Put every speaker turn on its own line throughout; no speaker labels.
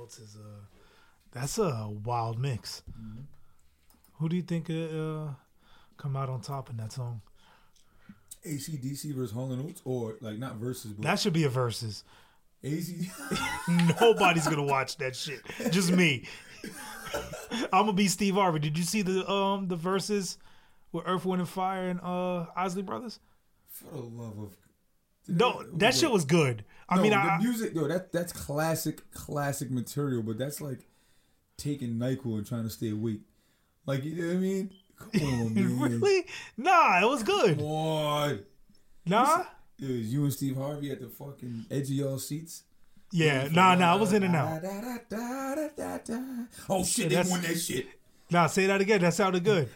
else is that's a wild mix. Mm-hmm. Who do you think come out on top in that song?
AC/DC versus Hall & Oates, or like not versus, but
that should be a versus.
AC.
Nobody's gonna watch that shit. Just me. I'm gonna be Steve Harvey. Did you see the verses with Earth, Wind and Fire and Isley Brothers?
For the love of
no, that shit was good. I mean,
the music though, that's classic material, but that's like taking NyQuil and trying to stay awake. Like, you know what I mean? Come on, man.
Really? Nah, it was good.
Come on.
Nah?
It was you and Steve Harvey at the fucking edge of y'all seats.
Yeah, I was in and out.
Oh shit, they won that shit.
Nah, say that again. That sounded good.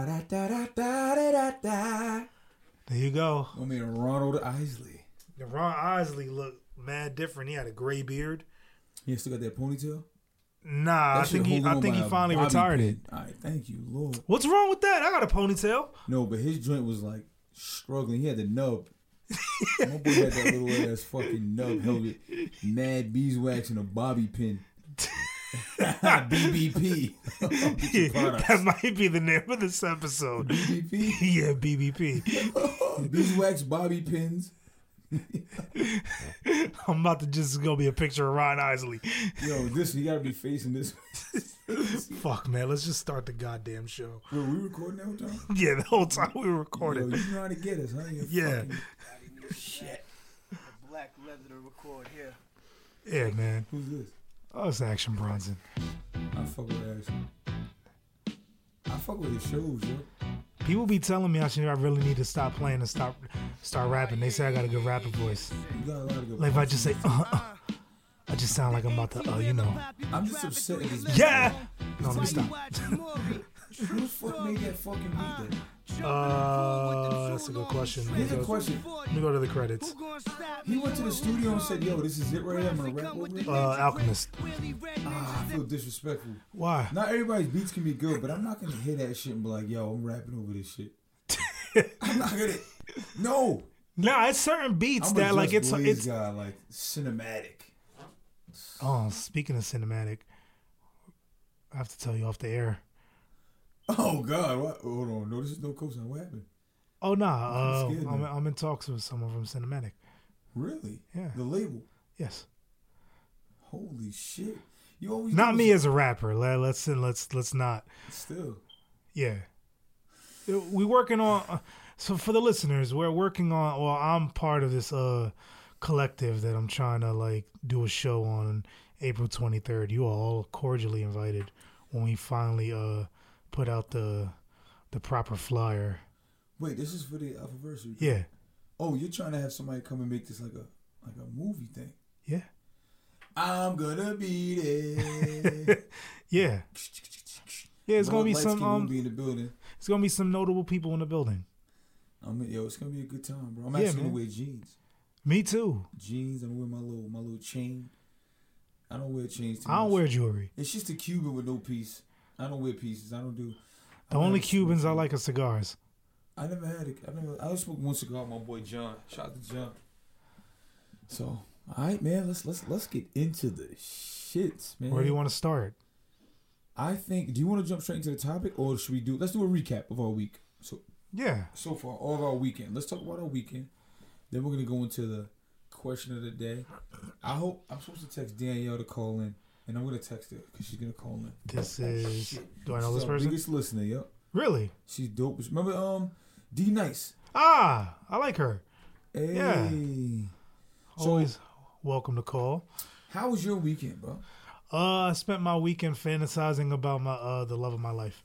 There you go.
I mean, Ronald Isley.
Ron Isley looked mad different. He had a gray beard.
He still got that ponytail?
Nah, I think he finally retired it.
All right, thank you, Lord.
What's wrong with that? I got a ponytail.
No, but his joint was like struggling. He had the nub. My boy had that little ass fucking nub held with mad beeswax and a bobby pin. BBP.
That might be the name of this episode.
BBP?
Yeah, BBP.
Beeswax bobby pins.
I'm about to just go be a picture of Ron Isley.
Yo, you gotta be facing this.
Fuck, man, let's just start the goddamn show.
Were we recording that whole time?
Yeah, the whole time we were recording.
Yo, you know how to get us, huh?
Yeah.
Shit.
The black leather to record here.
Yeah, man.
Who's this?
Oh, it's Action Bronson.
I fuck with Action. I fuck with his shows, yo.
People be telling me I really need to stop playing and start rapping. They say I got a good rapping voice.
You got a lot of good
like if I just say I just sound like I'm about to you know.
I'm just upset at this.
Yeah. No, let me stop.
Who the fuck made that fucking beat then?
That's a good question.
Here's a question.
Let me go to the credits.
He went to the studio and said, yo, this is it right here. I'm gonna rap over it.
Alchemist.
I feel disrespectful.
Why?
Not everybody's beats can be good, but I'm not gonna hear that shit and be like, yo, I'm rapping over this shit. I'm not gonna. No.
Nah, it's certain beats that like it's
guy, like cinematic.
Oh, speaking of cinematic, I have to tell you off the air.
Oh God! What? Hold on. No, this is no cosign. What happened?
Oh nah. I'm in talks with someone from Cinematic.
Really?
Yeah.
The label.
Yes.
Holy shit! You always
not me as a rapper. Let's not.
Still.
Yeah. We're working on. So for the listeners, we're working on. Well, I'm part of this collective that I'm trying to like do a show on April 23rd. You are all cordially invited when we finally put out the proper flyer.
Wait, this is for the Alphaversary?
Yeah.
Oh, you're trying to have somebody come and make this like a movie thing?
Yeah.
I'm gonna be there.
Yeah. Yeah, it's gonna be some
be in the building.
It's gonna be some notable people in the building.
It's gonna be a good time, bro. I'm actually gonna wear jeans.
Me too.
Jeans. I'm gonna wear my little chain. I don't wear chains too much.
I don't wear jewelry.
It's just a Cuban with no piece. I don't wear pieces. I don't do.
The only Cubans I like are cigars.
I never had it. I only smoked one cigar with my boy John. Shout out to John. So, all right, man. Let's get into the shits, man.
Where do you want to start?
I think. Do you want to jump straight into the topic, or should we do? Let's do a recap of our week. So
yeah.
So far, all of our weekend. Let's talk about our weekend. Then we're gonna go into the question of the day. I'm supposed to text Danielle to call in. And I'm going to text her because she's going to call in.
This is... Do I know this person?
Biggest listener, yep.
Really?
She's dope. Remember D Nice?
Ah, I like her.
Hey.
Yeah. Always welcome to call.
How was your weekend, bro?
I spent my weekend fantasizing about my the love of my life.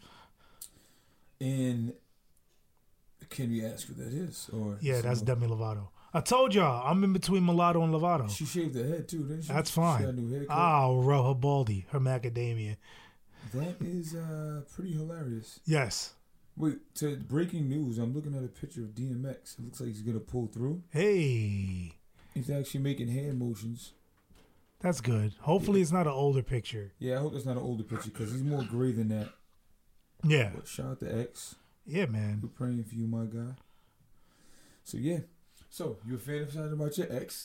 And can we ask who that is? Or
yeah, that's Demi Lovato. I told y'all, I'm in between Mulatto and Lovato.
She shaved her head too, didn't she?
That's fine.
She got a new haircut.
Her baldy, her macadamia.
That is pretty hilarious.
Yes.
Wait, to breaking news, I'm looking at a picture of DMX. It looks like he's going to pull through.
Hey.
He's actually making hand motions.
That's good. Hopefully it's not an older picture.
Yeah, I hope it's not an older picture because he's more gray than that.
Yeah.
But shout out to X.
Yeah, man.
We're praying for you, my guy. So, yeah. So, you were fantasizing about your ex.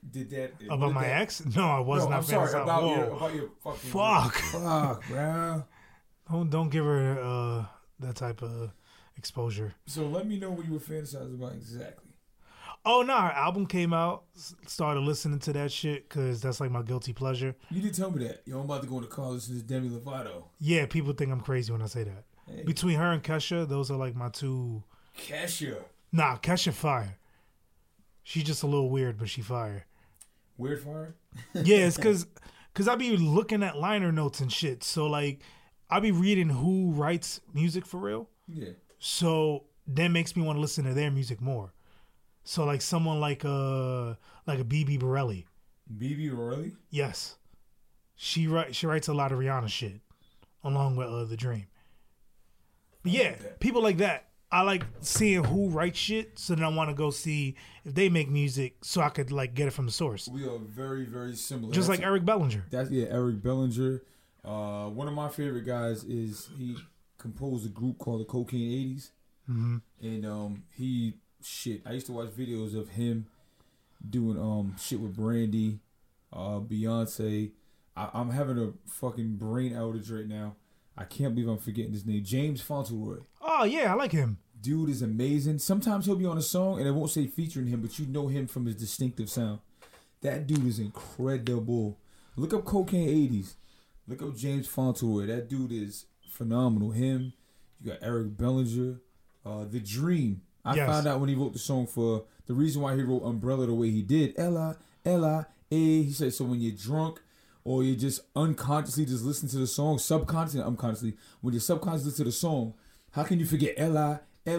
Did that
about my ex? No, I was
No,
not.
I'm sorry about
Whoa.
your fucking
Fuck,
bro.
Don't give her that type of exposure.
So let me know what you were fantasizing about exactly.
Oh no, our album came out. Started listening to that shit because that's like my guilty pleasure.
You did tell me that. Yo, I'm about to go into college to this Demi Lovato.
Yeah, people think I'm crazy when I say that.
Hey.
Between her and Kesha, those are like my two.
Kesha.
Nah, Kesha fire. She's just a little weird, but she fire.
Weird fire?
Yeah, it's cause I be looking at liner notes and shit. So like, I be reading who writes music for real.
Yeah.
So that makes me want to listen to their music more. So like someone like a BB Borelli.
BB Borelli?
Yes, she writes a lot of Rihanna shit, along with The Dream. But yeah, people like that. I like seeing who writes shit, so then I want to go see if they make music, so I could like get it from the source.
We are very, very similar.
Just like Eric Bellinger.
Eric Bellinger. One of my favorite guys is he composed a group called the Cocaine 80s.
Mm-hmm.
And I used to watch videos of him doing shit with Brandy, Beyonce. I'm having a fucking brain outage right now. I can't believe I'm forgetting his name. James Fauntleroy.
Oh yeah, I like him.
Dude is amazing. Sometimes he'll be on a song and it won't say featuring him, but you know him from his distinctive sound. That dude is incredible. Look up Cocaine 80s. Look up James Fauntleroy. That dude is phenomenal. Him. You got Eric Bellinger. The Dream. I found out when he wrote the song for the reason why he wrote Umbrella the way he did. Ella, he said, so when you're drunk or you're just unconsciously just listen to the song, unconsciously, when you're subconsciously listen to the song, how can you forget Ella?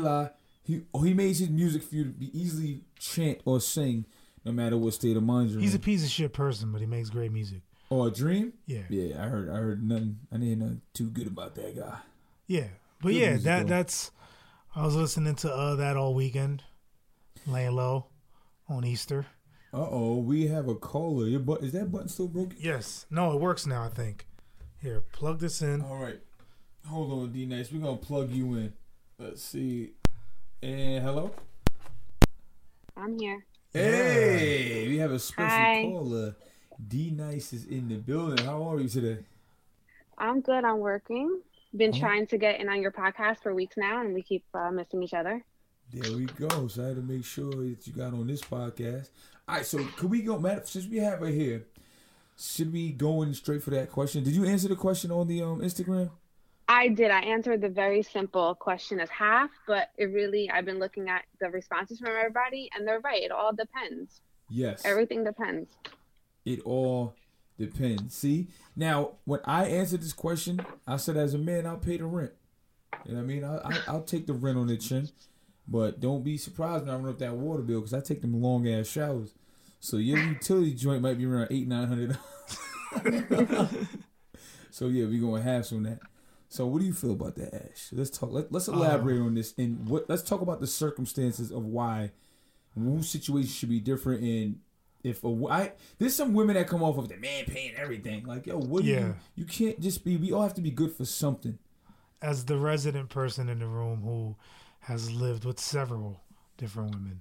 He made his music for you to be easily chant or sing no matter what state of mind you're in.
He's a piece of shit person, but he makes great music.
Oh, a Dream?
Yeah.
Yeah, I heard nothing. I didn't hear nothing too good about that guy.
Yeah. But good music, that's I was listening to that all weekend, laying low on Easter.
We have a caller. Is that button still broken?
Yes. No, it works now, I think. Here, plug this in.
All right. Hold on, D-Nice. We're going to plug you in. Let's see. And hello?
I'm here.
Hey, we have a special caller. D-Nice is in the building. How are you today?
I'm good. I'm working. Been trying to get in on your podcast for weeks now, and we keep missing each other.
There we go. So I had to make sure that you got on this podcast. All right, so could we go, Matt, since we have her here, should we go in straight for that question? Did you answer the question on the Instagram?
I did. I answered the very simple question as half, but I've been looking at the responses from everybody, and they're right. It all depends.
Yes.
Everything depends.
It all depends. See? Now, when I answered this question, I said, as a man, I'll pay the rent. You know what I mean? I'll take the rent on the chin. But don't be surprised when I run up that water bill because I take them long-ass showers. So your utility joint might be around $800-900. So, yeah, we're going to have some of that. So what do you feel about that, Ash? Let's talk. Let's elaborate on this. And let's talk about the circumstances of why whose situation should be different. And there's some women that come off of the man paying everything. Like, yo, you can't just be. We all have to be good for something.
As the resident person in the room who has lived with several different women,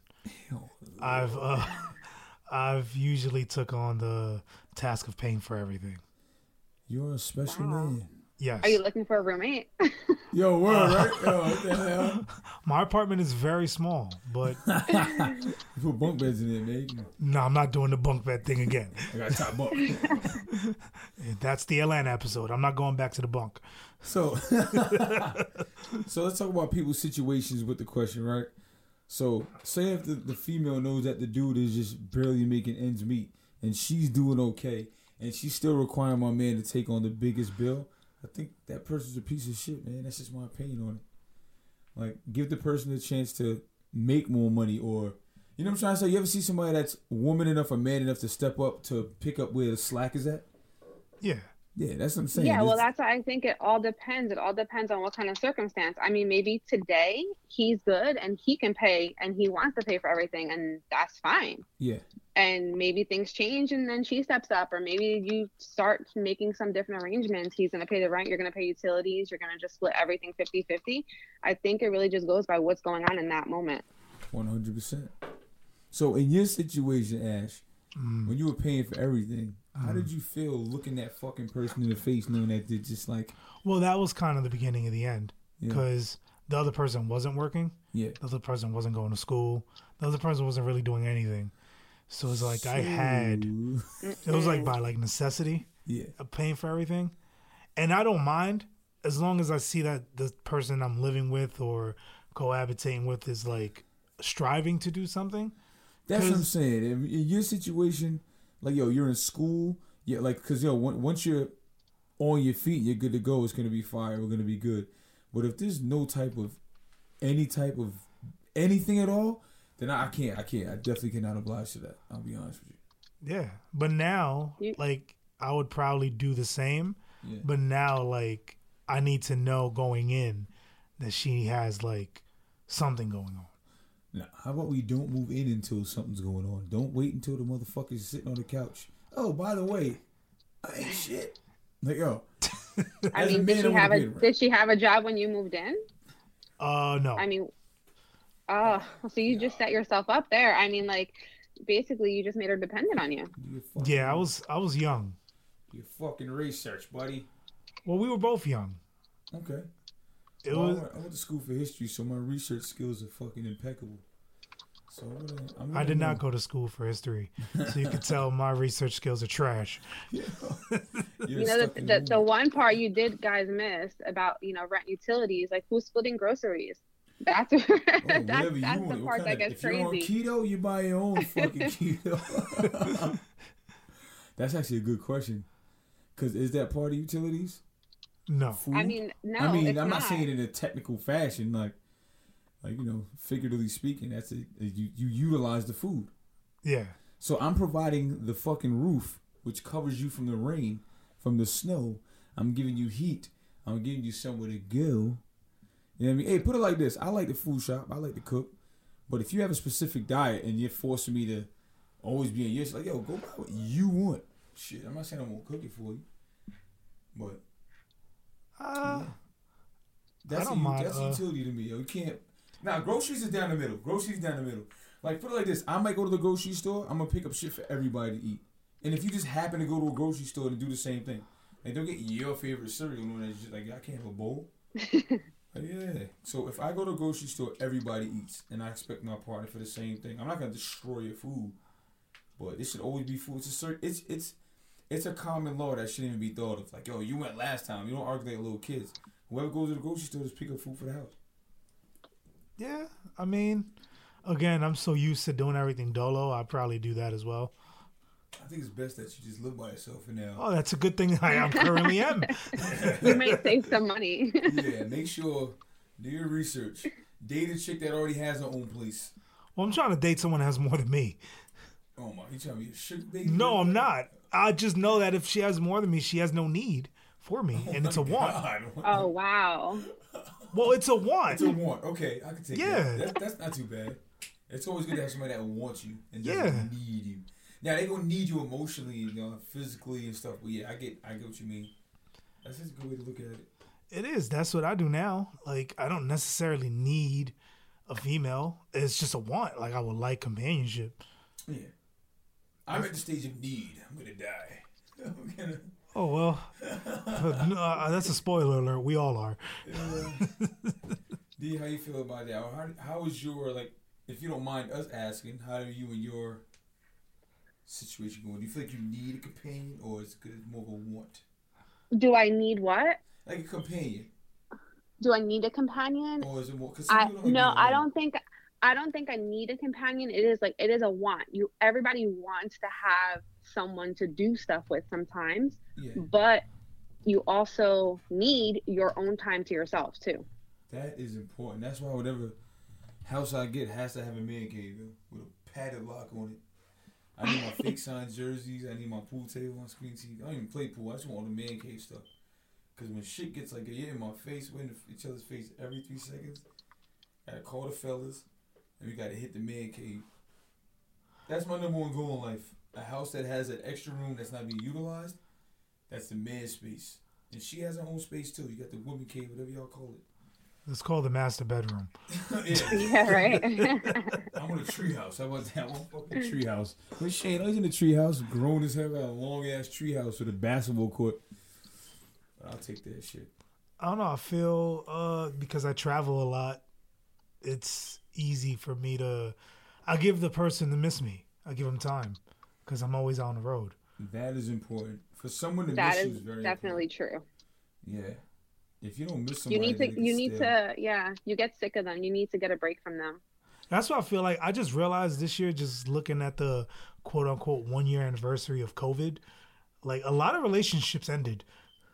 I've usually took on the task of paying for everything.
You're a special man.
Yes.
Are you looking for a roommate?
Yo, word, right? Yo, what the hell?
My apartment is very small, but
you put bunk beds in it, man.
No, I'm not doing the bunk bed thing again.
I got top bunk.
That's the Atlanta episode. I'm not going back to the bunk.
So let's talk about people's situations with the question, right? So say if the female knows that the dude is just barely making ends meet and she's doing okay and she's still requiring my man to take on the biggest bill, I think that person's a piece of shit, man. That's just my opinion on it. Like, give the person a chance to make more money, or, you know what I'm trying to say? You ever see somebody that's woman enough or man enough to step up to pick up where the slack is at?
Yeah.
Yeah, that's what I'm saying.
Yeah, well, that's why I think it all depends. It all depends on what kind of circumstance. I mean, maybe today he's good and he can pay and he wants to pay for everything, and that's fine.
Yeah.
And maybe things change and then she steps up, or maybe you start making some different arrangements. He's going to pay the rent, you're going to pay utilities, you're going to just split everything 50-50. I think it really just goes by what's going on in that moment.
100%. So in your situation, Ash, when you were paying for everything, how did you feel looking that fucking person in the face, knowing that they're just like,
Well, that was kind of the beginning of the end
Yeah.
because the other person wasn't working.
yeah,
The other person wasn't going to school. The other person wasn't really doing anything. So it's like I had, it was like by like necessity
yeah,
of paying for everything. And I don't mind as long as I see that the person I'm living with or cohabitating with is like striving to do something.
That's what I'm
'Cause-
saying. In your situation, like, yo, you're in school, yeah, like, cause yo, once you're on your feet, you're good to go. It's gonna be fire. We're gonna be good. But if there's no any type of anything at all, then I can't. I definitely cannot oblige to that. I'll be honest with you.
Yeah. But now,
You-
like, I would probably do the same.
Yeah.
But now, like, I need to know going in that she has, like, something going on.
Now, how about we don't move in until something's going on? Don't wait until the motherfucker's sitting on the couch. Oh, by the way, I ain't shit. Like, yo.
I
as a
mean,
man, I wanna be around.
did she have a job when you moved in?
No.
I mean, so you just set yourself up there. I mean, like, basically, you just made her dependent on you.
Do your fucking-
Yeah, I was young.
Your fucking research, buddy.
Well, we were both young.
Okay.
It
Well,
was.
I went to school for history, so my research skills are fucking impeccable. So I'm
I did not go to school for history, so you can tell my research skills are trash.
You know, the one part you did guys miss about, rent utilities, like who's splitting groceries? That's that's the part that gets
if you're on
crazy.
keto, you buy your own fucking keto. That's actually a good question. Because is that part of utilities?
No.
Food?
I mean, no,
I mean,
it's
I'm not
not.
saying it in a technical fashion, like figuratively speaking. That's it. You utilize the food.
Yeah.
So I'm providing the fucking roof, which covers you from the rain, from the snow. I'm giving you heat. I'm giving you somewhere to go. You know what I mean? Hey, put it like this. I like the food shop. I like to cook. But if you have a specific diet and you're forcing me to always be in your, like, yo, go buy what you want. Shit, I'm not saying I'm going to cook it for you. But that's
don't mind,
that's utility to me, yo. You can't. Now, groceries is down the middle. Groceries down the middle. Like, put it like this. I might go to the grocery store. I'm going to pick up shit for everybody to eat. And if you just happen to go to a grocery store and do the same thing, like, don't get your favorite cereal. No, that's just like, I can't have a bowl. Like, yeah. So if I go to a grocery store, everybody eats. And I expect my partner for the same thing. I'm not going to destroy your food. But it should always be food. It's a common law that shouldn't even be thought of. Like, yo, you went last time. You don't argue like little kids. Whoever goes to the grocery store just pick up food for the house.
Yeah. I mean, again, I'm so used to doing everything dolo. I probably do that as well.
I think it's best that you just live by yourself for now.
Oh, that's a good thing I currently am.
You may save some money.
Yeah, make sure, do your research. Date a chick that already has her own place.
Well, I'm trying to date someone that has more than me.
Oh my, you trying to be a sugar baby?
No, I'm not. I just know that if she has more than me, she has no need for me, and it's a want.
God.
Oh, wow.
Well, it's a want.
It's a want. Okay, I can take
Yeah.
that. That's not too bad. It's always good to have somebody that wants you and
Yeah.
doesn't need you. Now they gonna need you emotionally, physically and stuff. But yeah, I get what you mean. That's just a good way to look at it.
It is. That's what I do now. Like, I don't necessarily need a female. It's just a want. Like, I would like companionship.
Yeah. I'm at the stage of need. I'm gonna die. I'm gonna.
Oh, well. That's a spoiler alert. We all are.
D, how you feel about that? How is your, like, if you don't mind us asking, how are you and your situation going? Do you feel like you need a companion, or is it more of a want?
Do I need what?
Like a companion,
Do I need a companion?
or is it more? Cause
I don't think I need a companion. It is a want. Everybody wants to have someone to do stuff with sometimes,
Yeah,
but you also need your own time to yourself too.
that is important. That's why whatever house I get has to have a man cave with a padded lock on it. I need my fake signed jerseys. I need my pool table on screen TV. I don't even play pool. I just want all the man cave stuff. Because when shit gets like, you're in my face, we're in each other's face every 3 seconds. Gotta call the fellas, and we gotta hit the man cave. That's my number one goal in life. A house that has an extra room that's not being utilized, that's the man space. And she has her own space too. You got the woman cave, whatever y'all call it.
It's called the master bedroom.
Yeah, right.
I want a treehouse. How about that? I want a fucking treehouse. But Shane, I was in a treehouse, grown as hell, got a long ass treehouse with a basketball court. But I'll take that shit.
I don't know. I feel because I travel a lot, it's easy for me to. I give the person to miss me. I give them time because I'm always on the road.
That is important for someone to
That
miss
is
you. Is very
definitely
important.
true.
Yeah. If you don't miss
You
somebody,
need to, yeah, you get sick of them. You need to get a break from them.
That's what I feel like. I just realized this year, just looking at the quote unquote 1 year anniversary of COVID, like a lot of relationships ended.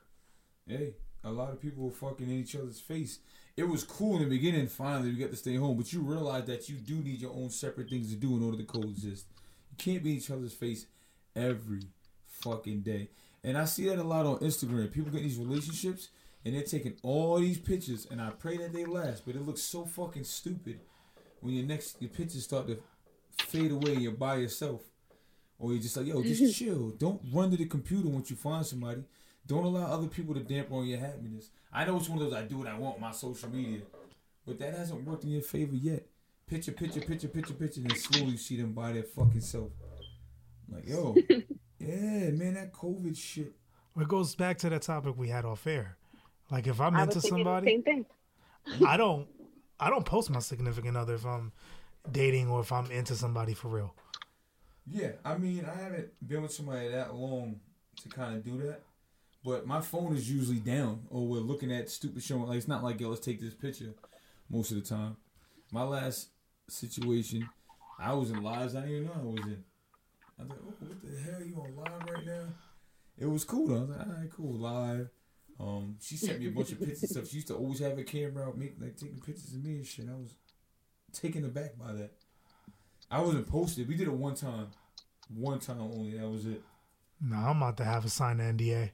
Hey, a lot of people were fucking in each other's face. It was cool in the beginning. Finally, we got to stay home, but you realize that you do need your own separate things to do in order to coexist. You can't be in each other's face every fucking day. And I see that a lot on Instagram. People get in these relationships and they're taking all these pictures, and I pray that they last, but it looks so fucking stupid when your pictures start to fade away and you're by yourself. Or you're just like, yo, just chill. Don't run to the computer once you find somebody. Don't allow other people to dampen on your happiness. I know it's one of those I do what I want on my social media, but that hasn't worked in your favor yet. Picture, and then slowly you see them by their fucking self. I'm like, yo, yeah, man, that COVID shit.
It goes back to that topic we had off air. Like if I'm into
was thinking
somebody,
the same thing.
I don't post my significant other if I'm dating or if I'm into somebody for real.
Yeah, I mean, I haven't been with somebody that long to kind of do that. But my phone is usually down, or we're looking at stupid shit. Like, it's not like, yo, let's take this picture most of the time. My last situation, I was in lives I didn't even know I was in. I was like, oh, what the hell, you on live right now? It was cool, though. I was like, all right, cool, live. She sent me a bunch of pictures and stuff. She used to always have a camera out, taking pictures of me and shit. I was taken aback by that. I wasn't posted. We did it one time only. That was it.
No, I'm about to have a signed NDA.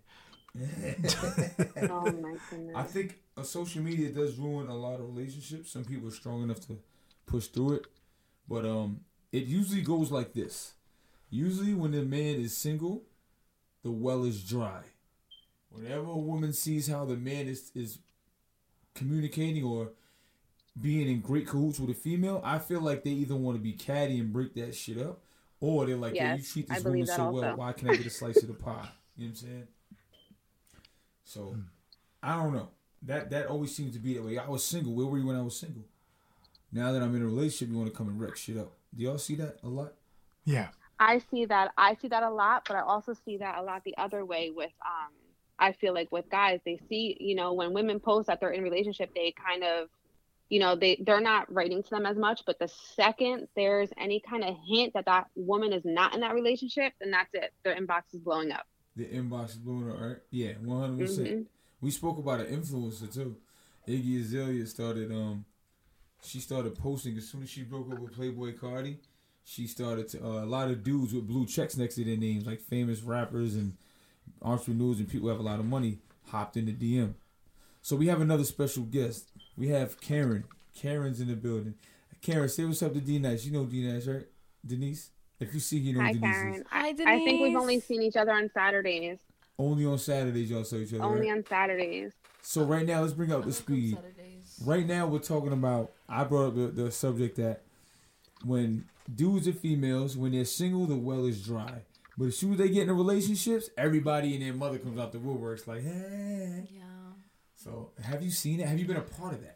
Oh my goodness.
I think social media does ruin a lot of relationships. Some people are strong enough to push through it, but it usually goes like this. Usually, when the man is single, the well is dry. Whenever a woman sees how the man is communicating or being in great cahoots with a female, I feel like they either want to be catty and break that shit up, or they're like, yeah, you treat this woman so well, why can't I get a slice of the pie? You know what I'm saying? So, I don't know. That always seems to be that way. I was single. Where were you when I was single? Now that I'm in a relationship, you want to come and wreck shit up. Do y'all see that a lot?
Yeah.
I see that a lot, but I also see that a lot the other way with I feel like with guys, they see, when women post that they're in a relationship, they kind of, they're not writing to them as much, but the second there's any kind of hint that woman is not in that relationship, then that's it. Their inbox is blowing up.
The inbox is blowing up, right? Yeah, 100%. Mm-hmm. We spoke about an influencer too. Iggy Azalea she started posting as soon as she broke up with Playboy Cardi. She started to, a lot of dudes with blue checks next to their names, like famous rappers and entrepreneurs and people who have a lot of money, hopped in the DM. So we have another special guest. We have Karen. Karen's in the building. Karen, say what's up to D-Nice. You know D-Nice, right? Denise? If you see, you know
Hi,
Denise.
Karen.
Hi, Denise.
I think we've only seen each other on Saturdays.
Only on Saturdays y'all saw each other,
Only
right?
on Saturdays.
So right now, let's bring up the speed. Right now, we're talking about, I brought up the subject that when dudes and females, when they're single, the well is dry. But as soon as they get into relationships, everybody and their mother comes out the woodworks like, hey.
Yeah.
So, have you seen it? Have you been a part of that?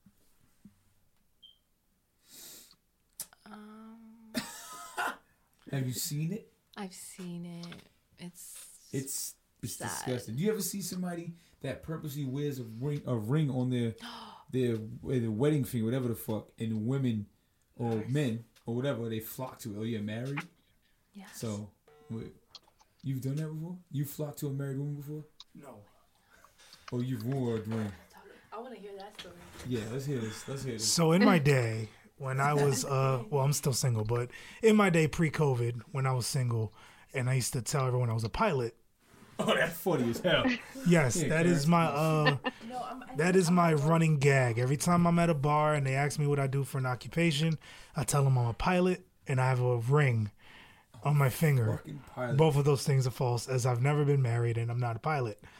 Have you seen it?
I've seen it.
It's disgusting. Do you ever see somebody that purposely wears a ring on their wedding finger, whatever the fuck, and women or men or whatever, they flock to it? Oh, you're married?
Yes.
So, wait, you've done that before? You flocked to a married woman before?
No.
Oh, you've worn a ring.
I want to hear that story.
Yeah, let's hear this.
So in my day, when I was, I'm still single, but in my day pre-COVID, when I was single, and I used to tell everyone I was a pilot.
Oh, that's funny as hell.
Yes,
yeah,
that is my my running gag. Every time I'm at a bar and they ask me what I do for an occupation, I tell them I'm a pilot and I have a ring on my finger. Both of those things are false, as I've never been married and I'm not a pilot.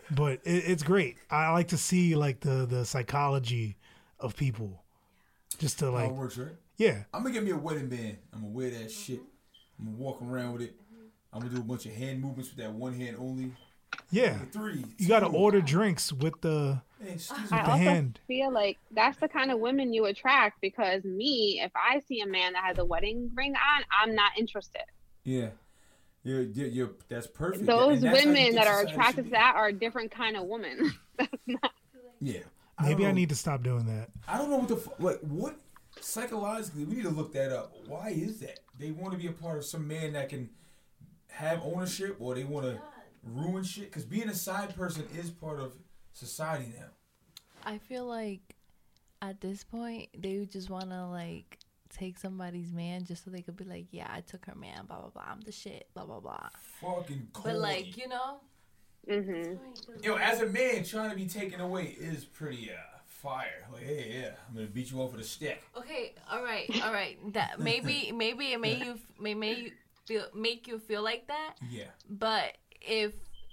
but it's great. I like to see like the psychology of people, just to
How
like
it works, right?
yeah.
I'm gonna get me a wedding band. I'm gonna wear that shit. I'm gonna walk around with it. I'm gonna do a bunch of hand movements with that one hand only.
Yeah,
Three.
you got to
two.
order drinks with the
Man, excuse me.
I
the
also
hand.
feel like that's the kind of women you attract because me, if I see a man that has a wedding ring on, I'm not interested.
Yeah. You're that's perfect.
Those
And that's how you
women
think
that are
society
attracted
should
to
be.
that are a different kind of woman. That's not.
Yeah.
Maybe I
don't know.
need to stop doing that.
I don't know what what psychologically we need to look that up. Why is that? They want to be a part of some man that can have ownership, or they want to ruin shit. Because being a side person is part of society now.
I feel like at this point they would just want to like take somebody's man just so they could be like, yeah, I took her man, blah blah blah, I'm the shit, blah blah blah.
Fucking cold.
But like, you know,
Yo, as a man, trying to be taken away is pretty fire. Like, hey, yeah, I'm gonna beat you off with a stick.
okay, all right. That maybe it make you feel like that.
Yeah.
But if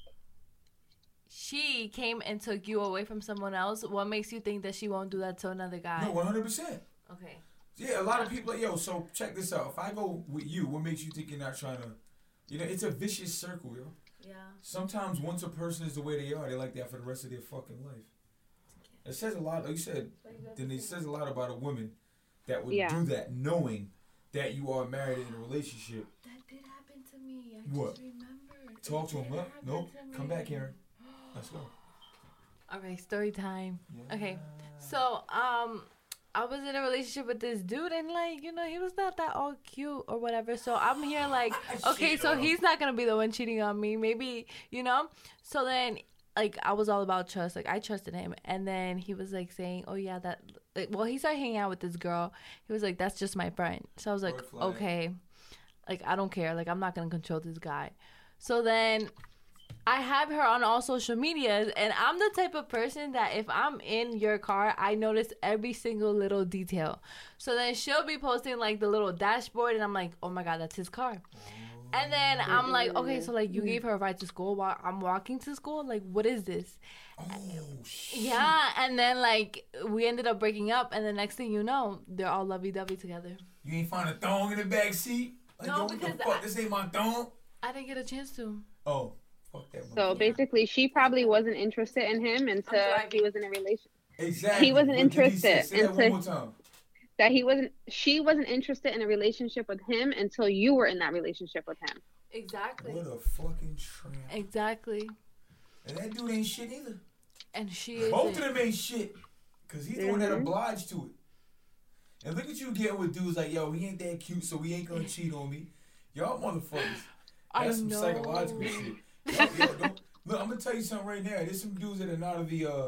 she came and took you away from someone else, what makes you think that she won't do that to another guy?
No, 100%.
Okay.
Yeah, a lot of people, yo, so check this out. If I go with you, what makes you think you're not trying to, it's a vicious circle, yo.
Yeah.
Sometimes once a person is the way they are, they like that for the rest of their fucking life. It says a lot, like you said, then it says a lot about a woman that would do that knowing that you are married in a relationship.
That did happen to me.
What?
Just remembered.
Talk to him, huh?
happened
Nope.
to
Come
me.
back, Karen. Let's go.
All right, story time.
Yeah.
Okay, so I was in a relationship with this dude, and like, you know, he was not that all cute or whatever. So I'm here like, okay, so he's not gonna be the one cheating on me, maybe, you know. So then, like, I was all about trust. Like, I trusted him, and then he was like saying, "Oh yeah, that." Like, well, he started hanging out with this girl. He was like, "That's just my friend." So I was like,
Red flag.
"Okay, like I don't care. Like I'm not gonna control this guy." So then I have her on all social medias, and I'm the type of person that if I'm in your car, I notice every single little detail. So then she'll be posting like the little dashboard, and I'm like, oh my God, that's his car. And then I'm like, okay, so like you gave her a ride to school while I'm walking to school? Like, what is this?
Oh, shit.
Yeah, and then like we ended up breaking up, and the next thing you know, they're all lovey-dovey together.
You ain't find a thong in the back seat? Like,
No,
yo, what the
because
fuck? This ain't my thong?
I didn't get a chance to.
Oh, fuck that.
So
motherfucker.
basically, she probably wasn't interested in him until
driving.
he was in a relationship.
Exactly.
He wasn't
What did he say?
interested
Say that one
until-
more time.
That she wasn't interested in a relationship with him until you were in that relationship with him.
Exactly.
What a fucking tramp.
Exactly.
And that dude ain't shit either.
And she is.
Both of them ain't shit. Because he's the one that obliged to it. And look at you getting with dudes like, yo, he ain't that cute, so he ain't gonna cheat on me. Y'all motherfuckers.
I
That's some
know.
psychological shit. Yo, look, I'm gonna tell you something right now. There's some dudes that are out of the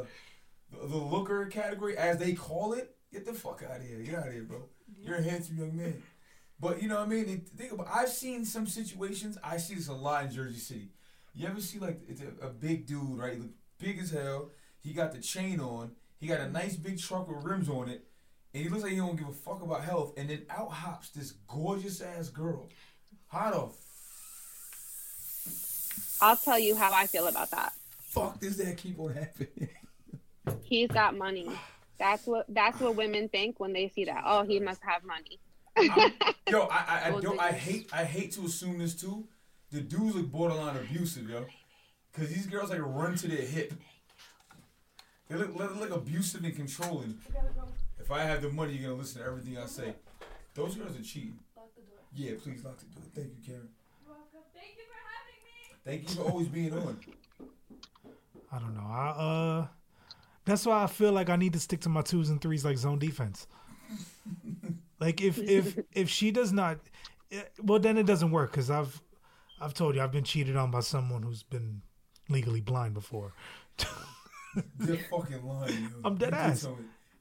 looker category, as they call it. Get the fuck out of here. Get out of here, bro. You're a handsome young man. But you know what I mean? Think about. I've seen some situations. I see this a lot in Jersey City. You ever see like it's a big dude, right? He look big as hell. He got the chain on. He got a nice big truck with rims on it, and he looks like he don't give a fuck about health. And then out hops this gorgeous ass girl. How the
I'll tell you how I feel about that.
fuck does that keep on happening?
He's got money. That's what women think when they see that. Oh, he must have money.
Yo, I hate to assume this too. The dudes look borderline abusive, yo. Cause these girls like run to their hip. They look abusive and controlling. If I have the money, you're gonna listen to everything I say. Those girls are cheating. Yeah, please lock the door. Thank you, Karen.
Thank you for having me.
Thank you for always being on.
I don't know. That's why I feel like I need to stick to my 2s and 3s like zone defense. Like if she does not, well then it doesn't work because I've told you I've been cheated on by someone who's been legally blind before.
You're fucking lying, yo.
I'm dead
You did
ass.
tell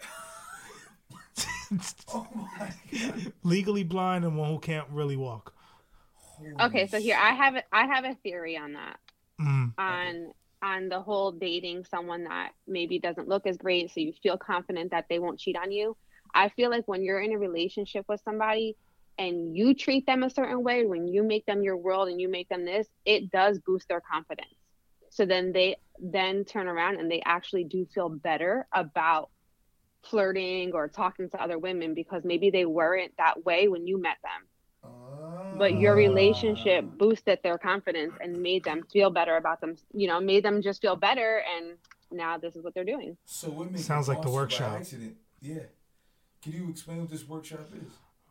me. Oh my god.
Legally blind and one who can't really walk.
Holy
Okay, so here I have a theory on that.
Mm.
On the whole dating someone that maybe doesn't look as great, so you feel confident that they won't cheat on you. I feel like when you're in a relationship with somebody and you treat them a certain way, when you make them your world and you make them this, it does boost their confidence. So then they then turn around and they actually do feel better about flirting or talking to other women because maybe they weren't that way when you met them. But your relationship boosted their confidence and made them feel better about them, made them just feel better. And now this is what they're doing.
So what makes
Sounds like the workshop.
Accident? Yeah. Can you explain what this workshop is?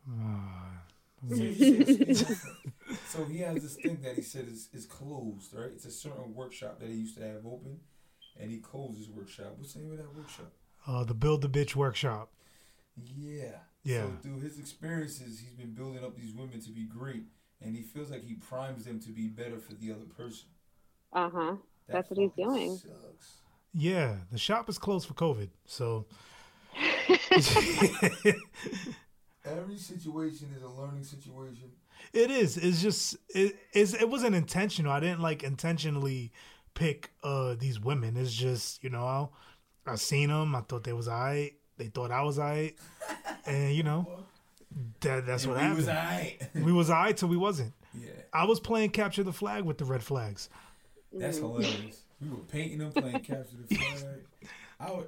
So he has this thing that he said is closed, right? It's a certain workshop that he used to have open, and he closed his workshop. What's the name of that workshop?
The Build the Bitch workshop.
Yeah.
Yeah.
So through his experiences, he's been building up these women to be great, and he feels like he primes them to be better for the other person.
That's what he's doing.
Sucks.
Yeah, the shop is closed for COVID, so.
Every situation is a learning situation.
It is. It's just it wasn't intentional. I didn't intentionally pick these women. It's just I seen them. I thought they was alright. They thought I was alright, and that's what happened.
We was alright.
We was alright till we wasn't.
Yeah.
I was playing capture the flag with the red flags.
That's hilarious. We were painting them, playing capture the flag.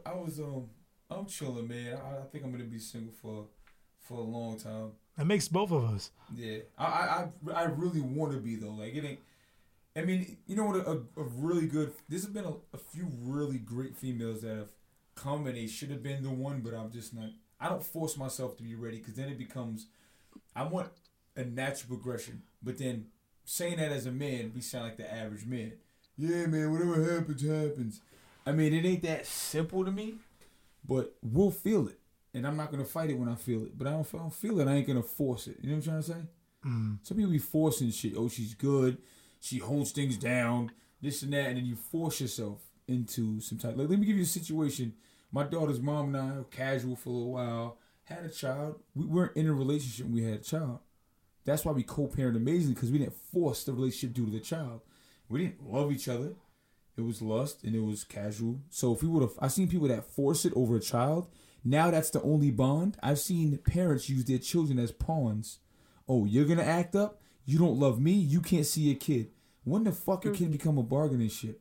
I'm chilling, man. I think I'm gonna be single for a long time.
That makes both of us.
Yeah, I really want to be though. Like it ain't. I mean, you know what? A really good. There's been a few really great females that have come and they should have been the one, but I'm just not. I don't force myself to be ready because then it becomes. I want a natural progression, but then saying that as a man, we sound like the average man. Yeah, man. Whatever happens, happens. I mean, it ain't that simple to me, but we'll feel it. And I'm not going to fight it when I feel it. But I don't feel it. I ain't going to force it. You know what I'm trying to say? Some people be forcing shit. Oh, she's good. She holds things down. This and that. And then you force yourself into some type. Like, let me give you a situation. My daughter's mom and I were casual for a little while. Had a child. We weren't in a relationship when we had a child. That's why we co-parent amazingly. Because we didn't force the relationship due to the child. We didn't love each other. It was lust and it was casual. So if we would have... I've seen people that force it over a child... Now that's the only bond. I've seen parents use their children as pawns. Oh, you're going to act up? You don't love me? You can't see your kid. When the fuck a kid become a bargaining chip?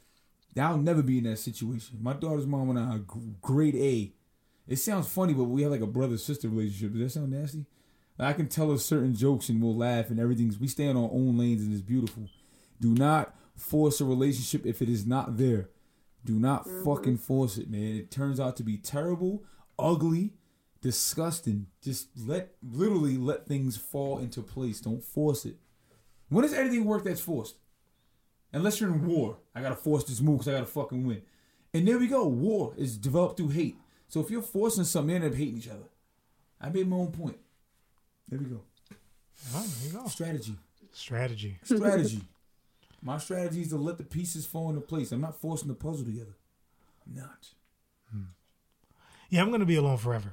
I'll never be in that situation. My daughter's mom and I are grade A. It sounds funny, but we have like a brother-sister relationship. Does that sound nasty? I can tell her certain jokes and we'll laugh and everything's... We stay on our own lanes and it's beautiful. Do not force a relationship if it is not there. Do not fucking force it, man. It turns out to be terrible, ugly, disgusting. Just literally let things fall into place. Don't force it. When does anything work that's forced? Unless you're in war. I gotta force this move because I gotta fucking win. And there we go. War is developed through hate. So if you're forcing something, you end up hating each other. I made my own point. There we go.
Oh, there you go.
Strategy. My strategy is to let the pieces fall into place. I'm not forcing the puzzle together. I'm not.
Yeah, I'm going to be alone forever.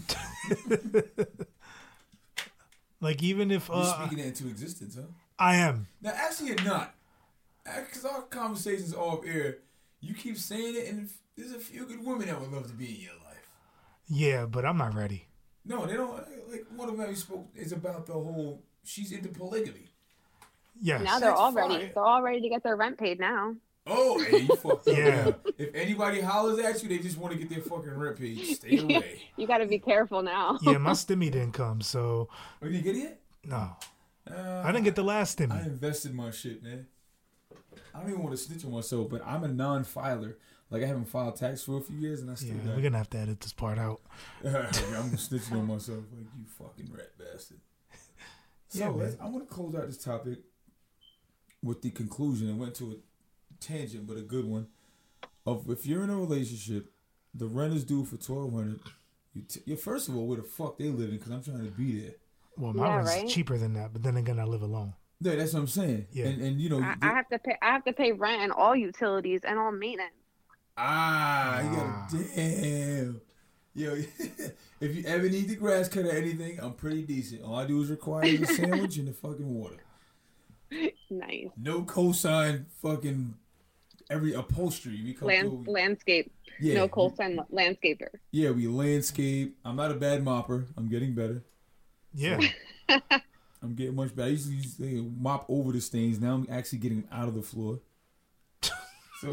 Like, even if...
You're speaking it into existence, huh?
I am.
Now, actually, you're not. Because our conversations off air, you keep saying it, and there's a few good women that would love to be in your life.
Yeah, but I'm not ready.
No, they don't. Like, one of them we spoke is about the whole... She's into polygamy.
Yes.
Now they're all
fire.
ready. They're all ready to get their rent paid now.
Oh, hey, you fucked up.
Yeah.
If anybody hollers at you, they just want to get their fucking rent paid. Stay away.
You got to be careful now.
Yeah, my stimmy didn't come, so...
Oh, you get it yet?
No. I didn't get the last
I
stimmy.
invested my shit, man. I don't even want to snitch on myself, but I'm a non-filer. Like, I haven't filed tax for a few years, and I still
Yeah,
got
we're going to have to edit this part out.
I'm snitching on myself like, you fucking rat bastard. So,
Yeah, man.
I want to close out this topic with the conclusion. I went to a tangent, but a good one. Of if you're in a relationship, the rent is due for $1,200. You first of all, where the fuck they living? Because I'm trying to be there.
Well, my rent's
right?
cheaper than that, but then again, I live alone.
Yeah, that's what I'm saying.
Yeah.
And you know,
I have to pay. I have to pay rent and all utilities and all maintenance.
you gotta damn. Yo, if you ever need the grass cut or anything, I'm pretty decent. All I do is require a sandwich and the fucking water.
Nice.
No cosign, fucking every upholstery. We come through.
Landscape.
Yeah.
No cosign landscaper.
Yeah, we landscape. I'm not a bad mopper. I'm getting better.
Yeah.
I'm getting much better. I used to mop over the stains. Now I'm actually getting them out of the floor. So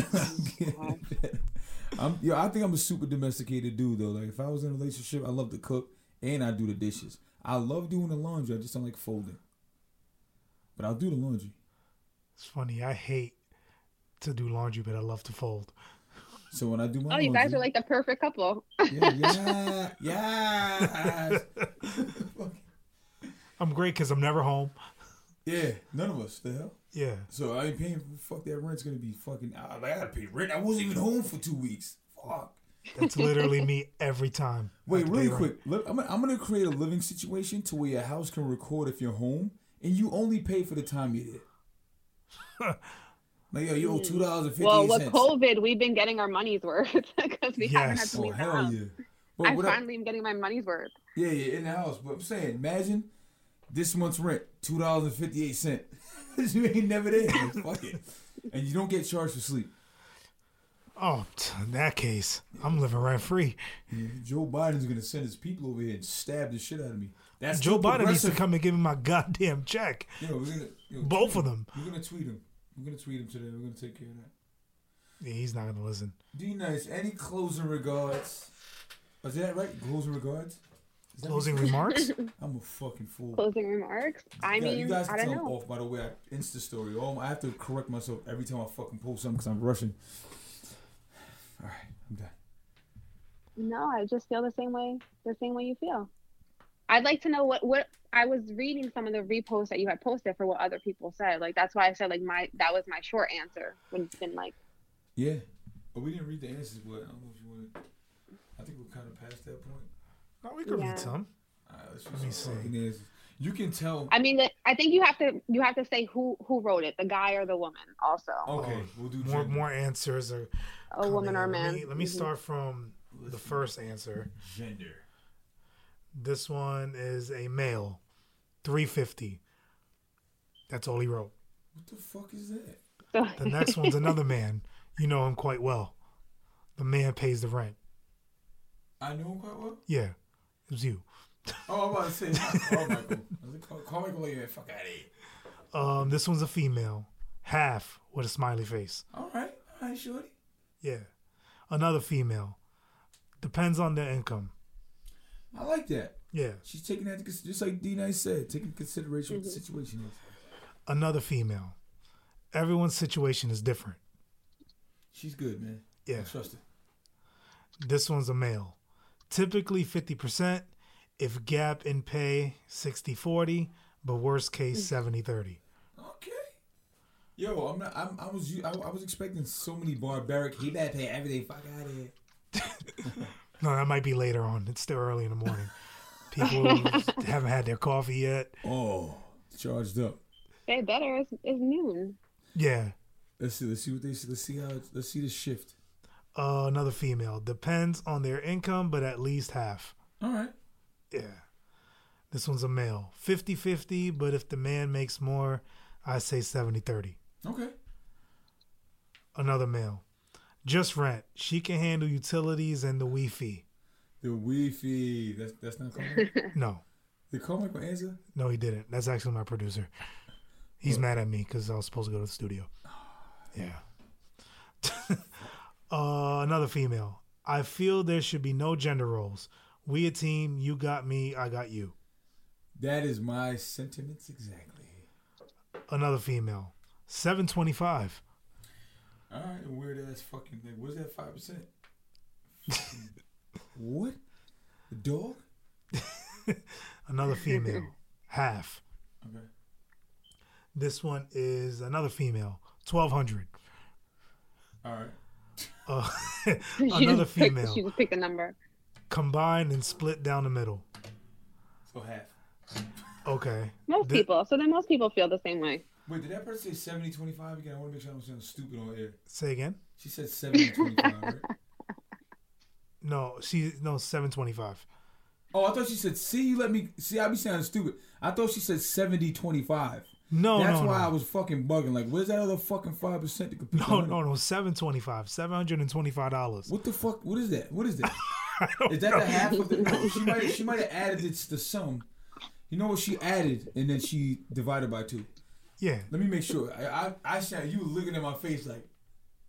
I think I'm a super domesticated dude though. Like if I was in a relationship, I love to cook and I do the dishes. I love doing the laundry. I just don't like folding. But I'll do the laundry.
It's funny. I hate to do laundry, but I love to fold.
So when I do my
Oh,
laundry,
you guys are like the perfect couple.
yeah.
I'm great because I'm never home.
Yeah, none of us. The hell.
Yeah.
So I ain't paying. Fuck that rent's gonna be fucking. I gotta pay rent. I wasn't even home for 2 weeks. Fuck.
That's literally me every time. I
Wait,
have to
really
pay
quick. Look, I'm gonna create a living situation to where your house can record if you're home, and you only pay for the time you're there. Like yo, you owe $2.58.
Well, with COVID, we've been getting our money's worth because we haven't had to leave the
hell
house.
yeah. But
I
what
finally am getting my money's worth.
Yeah, in the house. But I'm saying, imagine this month's rent, $2.58. You ain't never there. Like, fuck it. And you don't get charged for sleep.
Oh, in that case, I'm living rent free.
Yeah, Joe Biden's gonna send his people over here and stab the shit out of me. That's
Joe
too
Biden needs to
progressive.
come and give me my goddamn check.
Yo, we're gonna
Both
tweet
of
him.
them.
We're gonna tweet him. We're gonna tweet him today. We're gonna take care of that.
Yeah, he's not gonna listen.
D Nice, any closing regards? Is that right? Closing regards? Is that
Closing
what-
remarks?
I'm a fucking fool.
Closing remarks. I
You
mean,
guys
I
can
don't
tell I'm
know.
off, by the way. I Insta story. Oh, I have to correct myself every time I fucking post something because I'm rushing. All right, I'm done.
No, I just feel the same way you feel. I'd like to know what I was reading some of the reposts that you had posted for what other people said. Like that's why I said like that was my short answer. When it's been like,
Yeah, but we didn't read the answers. But I don't know if you want to. I think we're kind of past that point.
No, we could
Yeah.
read some.
All right, let's
Let me
read some
see.
fucking answers. You can tell.
I mean, I think you have to say who wrote it, the guy or the woman. Also,
Okay, we'll do
More
gender.
more answers are
a woman or a
coming in.
man.
Let me
Mhm.
start from the first answer.
Gender.
This one is a male, 350. That's all he wrote.
What the fuck is that?
The next one's another man. You know him quite well. The man pays the rent.
I know him quite well.
Yeah, it was you.
Oh, I'm about to say not Carmichael. I was like, Carmichael, like, yeah, fuck out of here.
This one's a female, half with a smiley face.
All right, shorty.
Yeah, another female. Depends on their income.
I like that.
Yeah,
She's taking that, just like D Nice said, taking consideration what the situation is.
another female. Everyone's situation is different.
She's good, man.
Yeah.
I trust her.
This one's a male. Typically 50%. If gap in pay, 60-40. But worst case, 70-30.
Okay. Yo, I was expecting so many barbaric. He better pay everything. Fuck out of here.
No, that might be later on. It's still early in the morning. People haven't had their coffee yet.
Oh, charged up.
They better. It's noon.
Yeah.
Let's see what they say. Let's see the shift.
Another female. Depends on their income, but at least half.
All right.
Yeah. This one's a male. 50-50, but if the man makes more, I say 70-30.
Okay.
Another male. Just rent. She can handle utilities and the Wi-Fi.
The Wi-Fi. That's not Carmichael.
No.
Did Carmichael answer?
No, he didn't. That's actually my producer. He's mad at me because I was supposed to go to the studio. Yeah. Another female. I feel there should be no gender roles. We a team. You got me. I got you.
That is my sentiments exactly.
Another female. 725.
All right, weird ass fucking thing. What's that 5%? What? The dog?
Another female. Half.
Okay.
This one is another female. 1,200.
All right.
Another female.
She just picked a number.
Combined and split down the middle.
So half.
Okay.
Most people. So then most people feel the same way.
Wait, did that person say 70-25 again? I want to make sure I'm not sounding stupid on air.
Say again?
She said 70-25, right?
No, 725.
Oh, I thought she said, I be sounding stupid. I thought she said 70-25.
No,
That's
no,
why
no.
I was fucking bugging. Like, where's that other fucking 5% to compete?
No, 725. $725.
What the fuck? What is that? What is that?
I don't
Is that
know.
the half of the? No, she might have added it to the sum. You know what she added, and then she divided by 2.
Yeah.
Let me make sure. I sound you were looking at my face like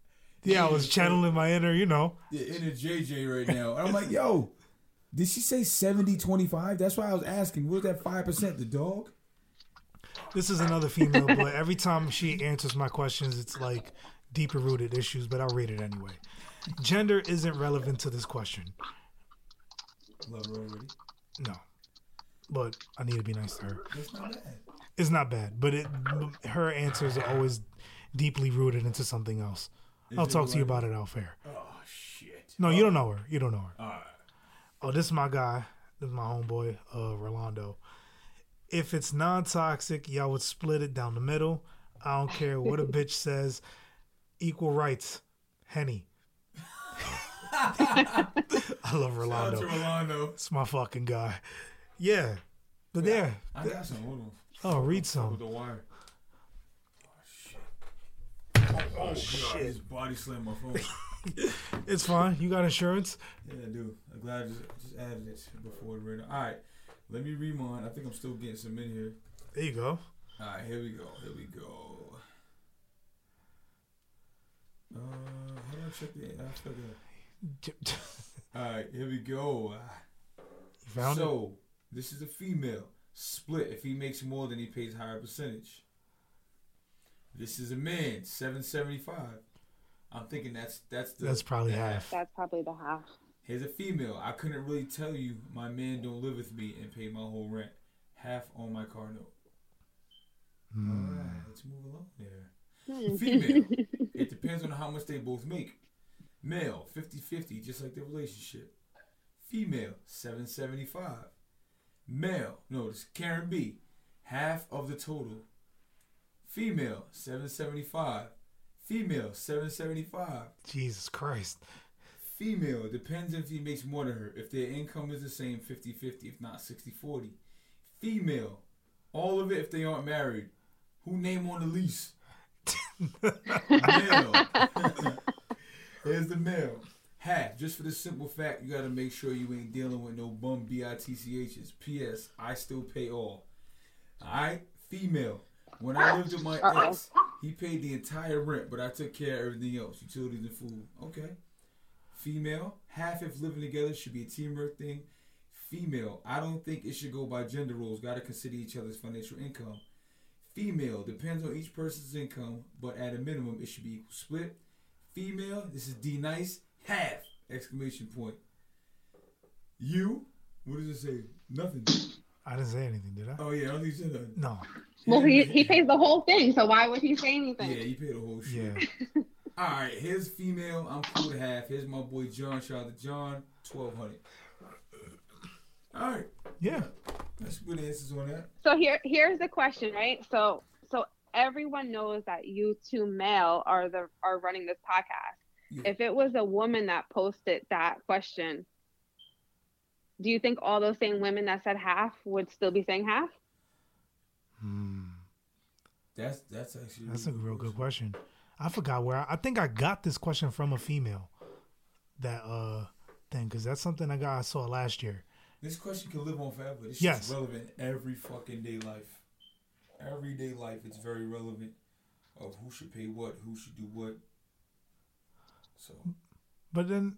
Yeah, I was channeling my inner,
The inner JJ right now. And I'm like, yo, did she say 70-25? That's why I was asking. What was that 5%? The dog?
This is another female, but every time she answers my questions, it's like deeper rooted issues, but I'll read it anyway. Gender isn't relevant to this question.
Love her already.
No. But I need to be nice to her.
That's not bad.
It's not bad, but her answers are always deeply rooted into something else. I'll talk to you about it off air.
Oh, shit.
No, you don't know her. You don't know her.
All right.
Oh, this is my guy. This is my homeboy, Rolando. If it's non-toxic, y'all would split it down the middle. I don't care what a bitch says. Equal rights. Henny. I love Rolando.
Shout out to Rolando.
It's my fucking guy. Yeah. But there.
I got some. Hold on.
Oh, read
With
some.
the wire. Oh, shit. Oh,
shit.
His body slammed my phone.
It's fine. You got insurance?
Yeah, I do. I'm glad I just added it before it ran out. All right. Let me read mine. I think I'm still getting some in here.
There you go.
All right, here we go. How do I check the? I forgot. All right, here we go.
You found it?
So this is a female. Split if he makes more than he pays higher percentage. This is a man. $775. I'm thinking that's
probably half.
That's probably the half.
Here's a female. I couldn't really tell you my man don't live with me and pay my whole rent. Half on my car note. All right, let's move along there. Female. It depends on how much they both make. Male, 50-50, just like the relationship. Female, $775. Male, no, this is Karen B. Half of the total. Female, $775. Female, $775.
Jesus Christ.
Female, depends if he makes more than her. If their income is the same, 50-50. If not, 60-40. Female, all of it if they aren't married. Who name on the lease? Male. Here's the male. Half, just for the simple fact you gotta make sure you ain't dealing with no bum BITCHs. P.S. I still pay all. Alright? Female. When I lived with my ex, he paid the entire rent, but I took care of everything else. Utilities and food. Okay. Female. Half if living together should be a teamwork thing. Female. I don't think it should go by gender roles. Gotta consider each other's financial income. Female. Depends on each person's income, but at a minimum, it should be equal split. Female. This is D nice. Half! Exclamation point. You? What does it say? Nothing.
I didn't say anything, did I?
Oh yeah, I don't think you said nothing.
No.
Well, he pays the whole thing, so why would he say anything?
Yeah, he paid the whole shit.
Yeah.
Alright, here's female. I'm cool to half. Here's my boy John. Shout out to John. $1,200. Alright.
Yeah.
That's good answers on that.
So here's the question, right? So everyone knows that you two male are running this podcast.
Yeah.
If it was a woman that posted that question, do you think all those same women that said half would still be saying half?
That's actually
That's a real good question. I forgot where I think I got this question from a female. That thing, because that's something I saw last year.
This question can live on forever. This
Yes.
shit's relevant every fucking day life. Everyday life, it's very relevant of who should pay what, who should do what. So,
But then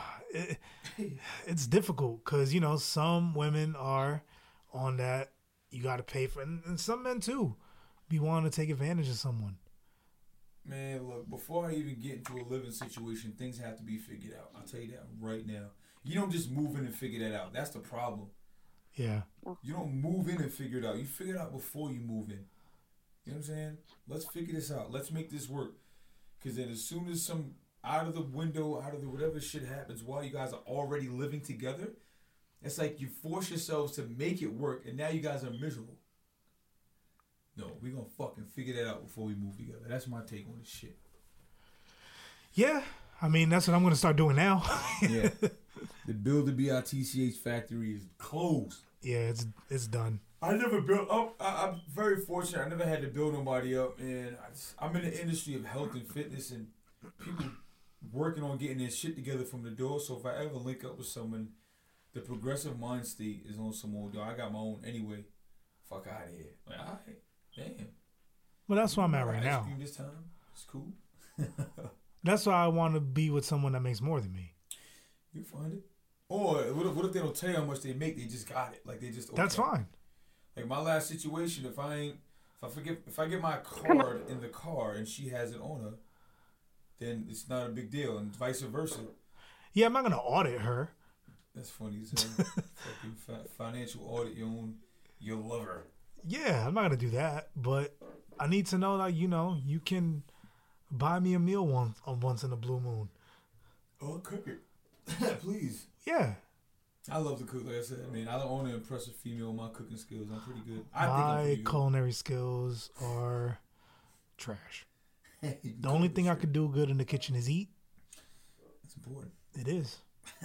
it's difficult because, you know, some women are on that you got to pay for, and some men too be wanting to take advantage of someone.
man, look, before I even get into a living situation, things have to be figured out. I'll tell you that right now. You don't just move in and figure that out. That's the problem.
Yeah.
You don't move in and figure it out. You figure it out before you move in. You know what I'm saying? Let's figure this out. Let's make this work. Because then as soon as some out of the window, out of the whatever shit happens while you guys are already living together, it's like you force yourselves to make it work, and now you guys are miserable. No, we're going to fucking figure that out before we move together. That's my take on this shit.
Yeah. I mean, that's what I'm going to start doing now.
Yeah. The Build the BITCH factory is closed.
Yeah, it's done.
I never built up. I'm very fortunate. I never had to build nobody up, and I'm in the industry of health and fitness, and people working on getting their shit together from the door. So if I ever link up with someone, the progressive mind state is on some old door. I got my own anyway. Fuck out of here. Like, all right, damn.
Well, that's where I'm at right
Ice
now.
cream this time. It's cool.
That's why I want to be with someone that makes more than me.
You find it. Or what if they don't tell you how much they make? They just got it. Like they just. Okay.
That's fine.
Like my last situation, if I get my card in the car and she has it on her, then it's not a big deal, and vice versa.
Yeah, I'm not gonna audit her.
That's funny as hell. Fucking financial audit your lover.
Yeah, I'm not gonna do that, but I need to know that you can buy me a meal once in a blue moon.
Oh, cook it, please.
Yeah.
I love to cook, like I said. I mean, I don't want to impress a female with my cooking skills. I'm pretty good.
My culinary skills are trash. The only thing I could do good in the kitchen is eat.
That's important.
It is.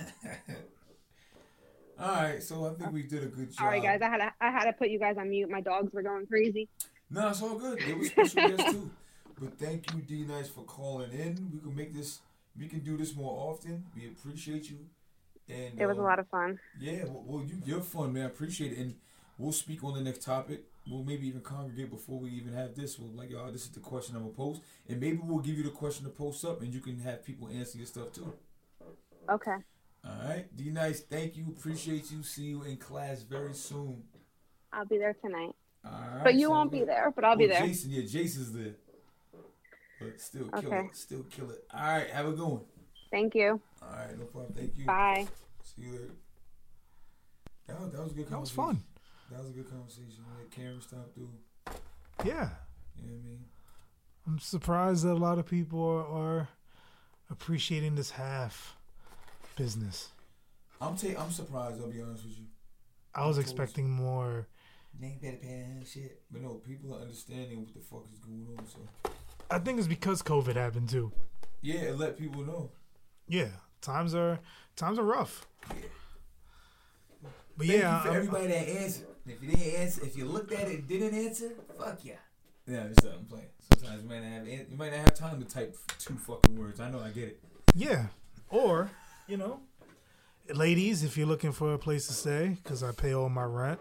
All right, so I think we did a good job.
All right, guys, I had to put you guys on mute. My dogs were going crazy.
No, it's all good. It was special guests too. But thank you, D Nice, for calling in. We can do this more often. We appreciate you. And
It was a lot of fun.
Yeah, well, you're fun, man. I appreciate it. And we'll speak on the next topic. We'll maybe even congregate before we even have this. We'll like, y'all, this is the question I'm going to post. And maybe we'll give you the question to post up, and you can have people answer your stuff, too.
Okay.
All right. D-Nice, thank you. Appreciate you. See you in class very soon.
I'll be there tonight.
All right.
But you won't be there, but I'll be there.
Jason's there. But still kill it. Still kill it. All right. Have a good one.
Thank you.
All right. No problem. Thank you.
Bye.
See you later. That was a good conversation.
That was fun.
That was a good conversation. Cameron stopped through.
Yeah.
You know what I mean?
I'm surprised that a lot of people are appreciating this half business.
I'm surprised, I'll be honest with you.
I was expecting more.
Name better pan shit. But no, people are understanding what the fuck is going on, so.
I think it's because COVID happened too.
Yeah, it let people know.
Yeah. Times are rough.
Yeah.
But
Thank
yeah,
you for everybody that answered. If you didn't answer, if you looked at it and didn't answer, fuck yeah. Yeah, I'm playing. Sometimes you might not have time to type 2 fucking words. I know, I get it.
Yeah. Or, ladies, if you're looking for a place to stay, because I pay all my rent,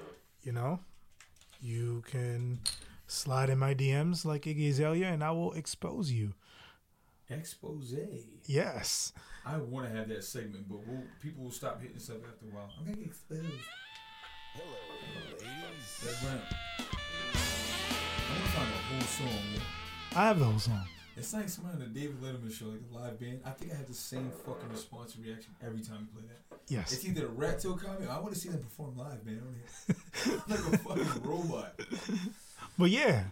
you can slide in my DMs like Iggy Azalea, and I will expose you.
Expose.
Yes.
I want to have that segment, but people will stop hitting stuff after a while. I'm going to get exposed.
Hello, ladies.
That's right. I'm going to find a whole song, man.
I have the whole song.
It's like somebody on the David Letterman show, like a live band. I think I have the same fucking response and reaction every time you play that.
Yes.
It's either a rat tail comment. I want to see them perform live, man. Like a fucking robot.
But yeah,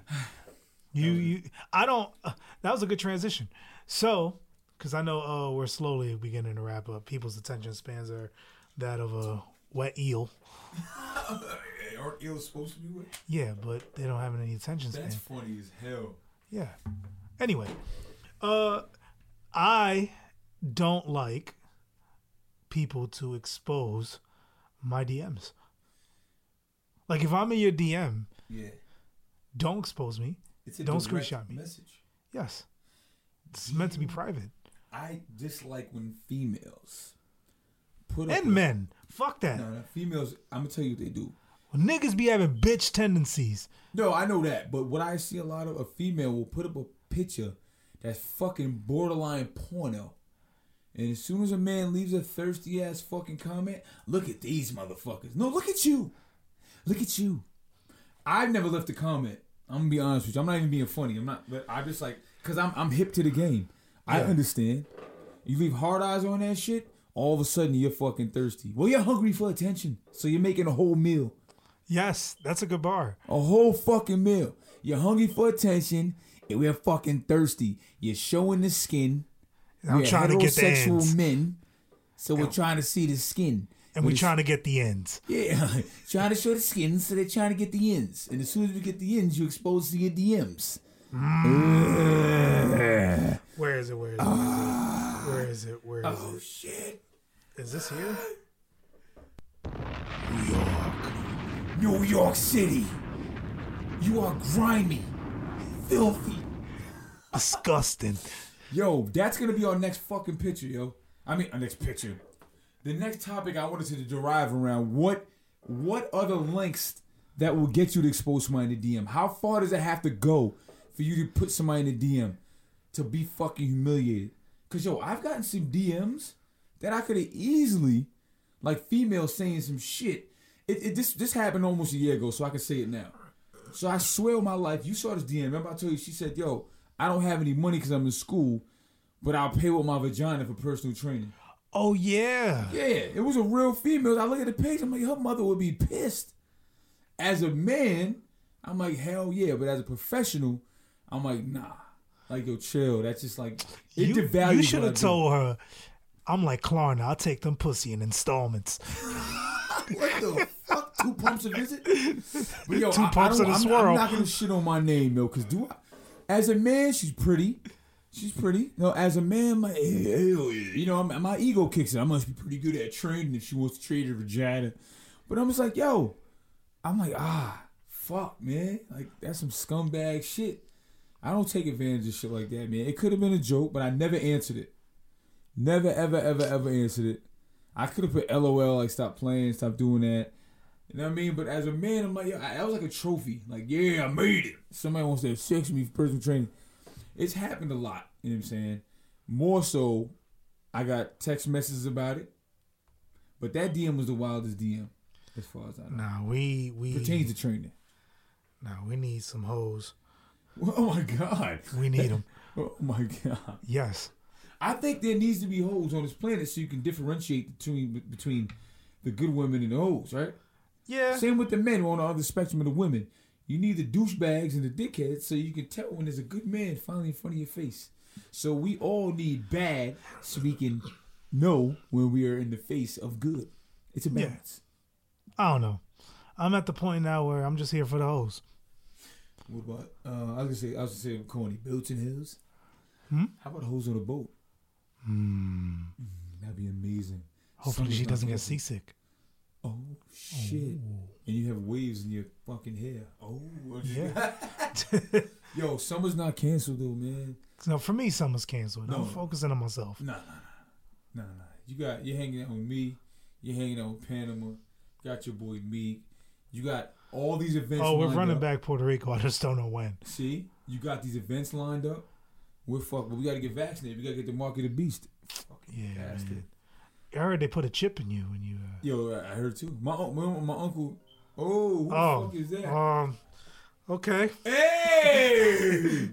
that was a good transition. So, because I know we're slowly beginning to wrap up. People's attention spans are that of a wet eel.
Aren't eels supposed to be wet?
Yeah, but they don't have any attention span.
That's funny as hell.
Yeah. Anyway, I don't like people to expose my DMs. Like if I'm in your DM, don't expose me. Don't screenshot me.
Message.
Yes. It's meant to be private.
I dislike when females
men. Fuck that.
No, females, I'm gonna tell you what they do.
Well, niggas be having bitch tendencies.
No, I know that, but what I see a lot of, a female will put up a picture that's fucking borderline porno. And as soon as a man leaves a thirsty ass fucking comment, look at these motherfuckers. No, look at you. Look at you. I've never left a comment. I'm gonna be honest with you. I'm not even being funny. I'm just like, cause I'm hip to the game. Yeah. I understand. You leave hard eyes on that shit, all of a sudden you're fucking thirsty. Well, you're hungry for attention, so you're making a whole meal.
Yes, that's a good bar.
A whole fucking meal. You're hungry for attention, and we're fucking thirsty. You're showing the skin.
I'm trying to get the ends.
Men, so we're trying to see the skin.
And we're trying to get the ends.
Yeah, trying to show the skin, so they're trying to get the ends. And as soon as we get the ends, you expose to your DMs.
Where is it? Where is it?
Oh, shit.
Is this here?
New York City. You are grimy, filthy,
disgusting.
Yo, that's going to be our next fucking picture, yo. I mean, our next picture. The next topic I wanted to derive around what other links that will get you to expose somebody in the DM? How far does it have to go for you to put somebody in the DM? to be fucking humiliated. Cause yo, I've gotten some DMs that I could have easily, like females saying some shit. This happened almost a year ago, so I can say it now. So I swear on my life, you saw this DM. Remember I told you, she said, yo, I don't have any money because I'm in school, but I'll pay with my vagina for personal training.
Oh yeah.
Yeah, it was a real female. I look at the page, I'm like, her mother would be pissed. As a man, I'm like, hell yeah. But as a professional, I'm like, nah. Like, yo, chill. That's just like, it devalues
You should
what I
have
do.
told her, I'm like Klarna, I'll take them pussy in installments.
What the fuck? 2 pumps a visit? But yo,
2 pumps in a swirl.
I'm not gonna shit on my name, yo, because as a man, she's pretty. She's pretty. No, as a man, I'm like, hell yeah. You know, my ego kicks in. I must be pretty good at training if she wants to trade her vagina. But I'm just like, yo, I'm like, fuck, man. Like, that's some scumbag shit. I don't take advantage of shit like that, man. It could have been a joke, but I never answered it. Never, ever, ever, ever answered it. I could have put LOL, like, stop playing, stop doing that. You know what I mean? But as a man, I'm like, yo, that was like a trophy. Like, yeah, I made it. Somebody wants to have sex with me for personal training. It's happened a lot. You know what I'm saying? More so, I got text messages about it. But that DM was the wildest DM, as far as I know.
Nah, we
Pertains to training.
Nah, we need some hoes.
Oh my God.
We need them.
Oh my God.
Yes.
I think there needs to be hoes on this planet so you can differentiate between the good women and the hoes, right?
Yeah.
Same with the men on the other spectrum of the women. You need the douchebags and the dickheads so you can tell when there's a good man finally in front of your face. So we all need bad so we can know when we are in the face of good. It's a balance.
I don't know. I'm at the point now where I'm just here for the hoes.
What about, I was gonna say corny, Bilton Hills.
Hmm?
How about hoes on a boat? That'd be amazing.
Hopefully
Summer's
she
not
doesn't get
canceled.
seasick.
Oh shit! And you have waves in your fucking hair. Oh
Yeah.
Yo, summer's not canceled though, man.
No, for me, summer's canceled.
No.
I'm focusing on myself.
Nah. You're hanging out with me. You're hanging out with Panama. Got your boy Meek. You got all these events.
Oh, we're
lined
running
up.
back Puerto Rico. I just don't know when.
See, you got these events lined up. We're fucked, but we got to get vaccinated. We got to get the mark of the beast. Fucking
Yeah,
bastard.
man. I heard they put a chip in you when you.
Yo, I heard too. My uncle. Oh, who the fuck is that?
Okay.
Hey!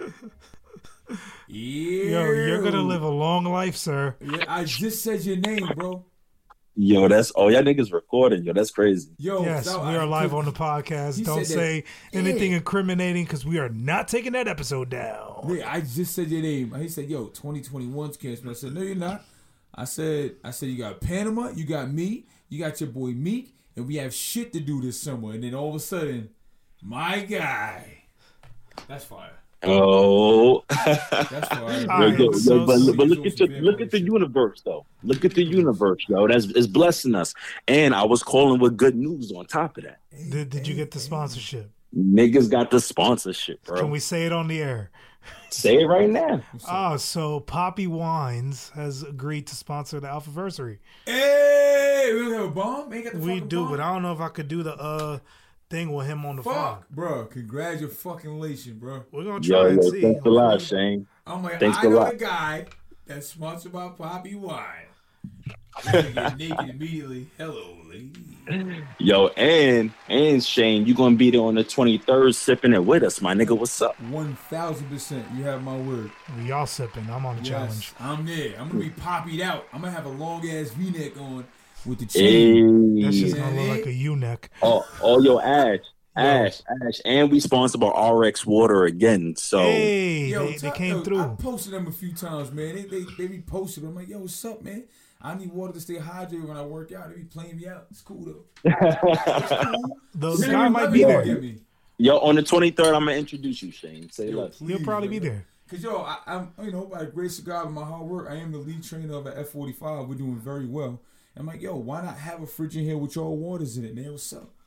Yeah.
Yo, you're gonna live a long life, sir.
Yeah, I just said your name, bro.
Yo, y'all niggas recording. Yo, that's crazy.
Yo,
Yes,
so
we are live on the podcast.
He
Don't
said that-
say anything incriminating because we are not taking that episode down.
Yeah, I just said your name. He said, "Yo, 2021's canceled." I said, "No, you're not." I said, you got Panama, you got me, you got your boy Meek, and we have shit to do this summer. And then all of a sudden, my guy, that's fire.
Oh,
That's fire.
All right, so-
but look at the universe though. Look at the universe, yo. That's it's blessing us. And I was calling with good news on top of that.
Did you get the sponsorship?
Niggas got the sponsorship, bro.
Can we say it on the air?
Say it right now?
So Poppy Wines has agreed to sponsor the Alphaversary.
Hey, we don't have a bomb? Ain't got the
We
fucking
do,
bomb?
but I don't know if I could do the thing with him on the phone.
Fuck, bro. Congratulations, bro.
We're gonna try
Yo,
and
yo,
see.
thanks a lot, Shane.
I'm like,
Thanks
I
a
know
lot.
the guy that's sponsored by Poppy Wine. We're gonna get naked immediately. Hello, lady.
Yo, and Shane, you gonna be there on the 23rd sipping it with us, my nigga. What's up?
1000%. You have my word.
Y'all sipping. I'm on the challenge.
I'm there. I'm gonna be poppied out. I'm gonna have a long ass V-neck on with the chain.
That's
Hey.
just gonna look like a U-neck.
Oh, yo, Ash, and we sponsored by RX Water again. So
Hey,
Yo,
they came
I
through.
posted them a few times, man. They be posted. I'm like, yo, what's up, man? I need water to stay hydrated when I work out. They be playing me out. It's cool though. It's cool.
The
See,
guy
you
might
love
be
it,
there.
get me.
yo, on the 23rd, I'm gonna introduce you, Shane. Say
Yo,
less.
He'll probably be there.
Cause yo, I'm by the grace of God and my hard work, I am the lead trainer of an F45. We're doing very well. I'm like, yo, why not have a fridge in here with your waters in it, man? What's up?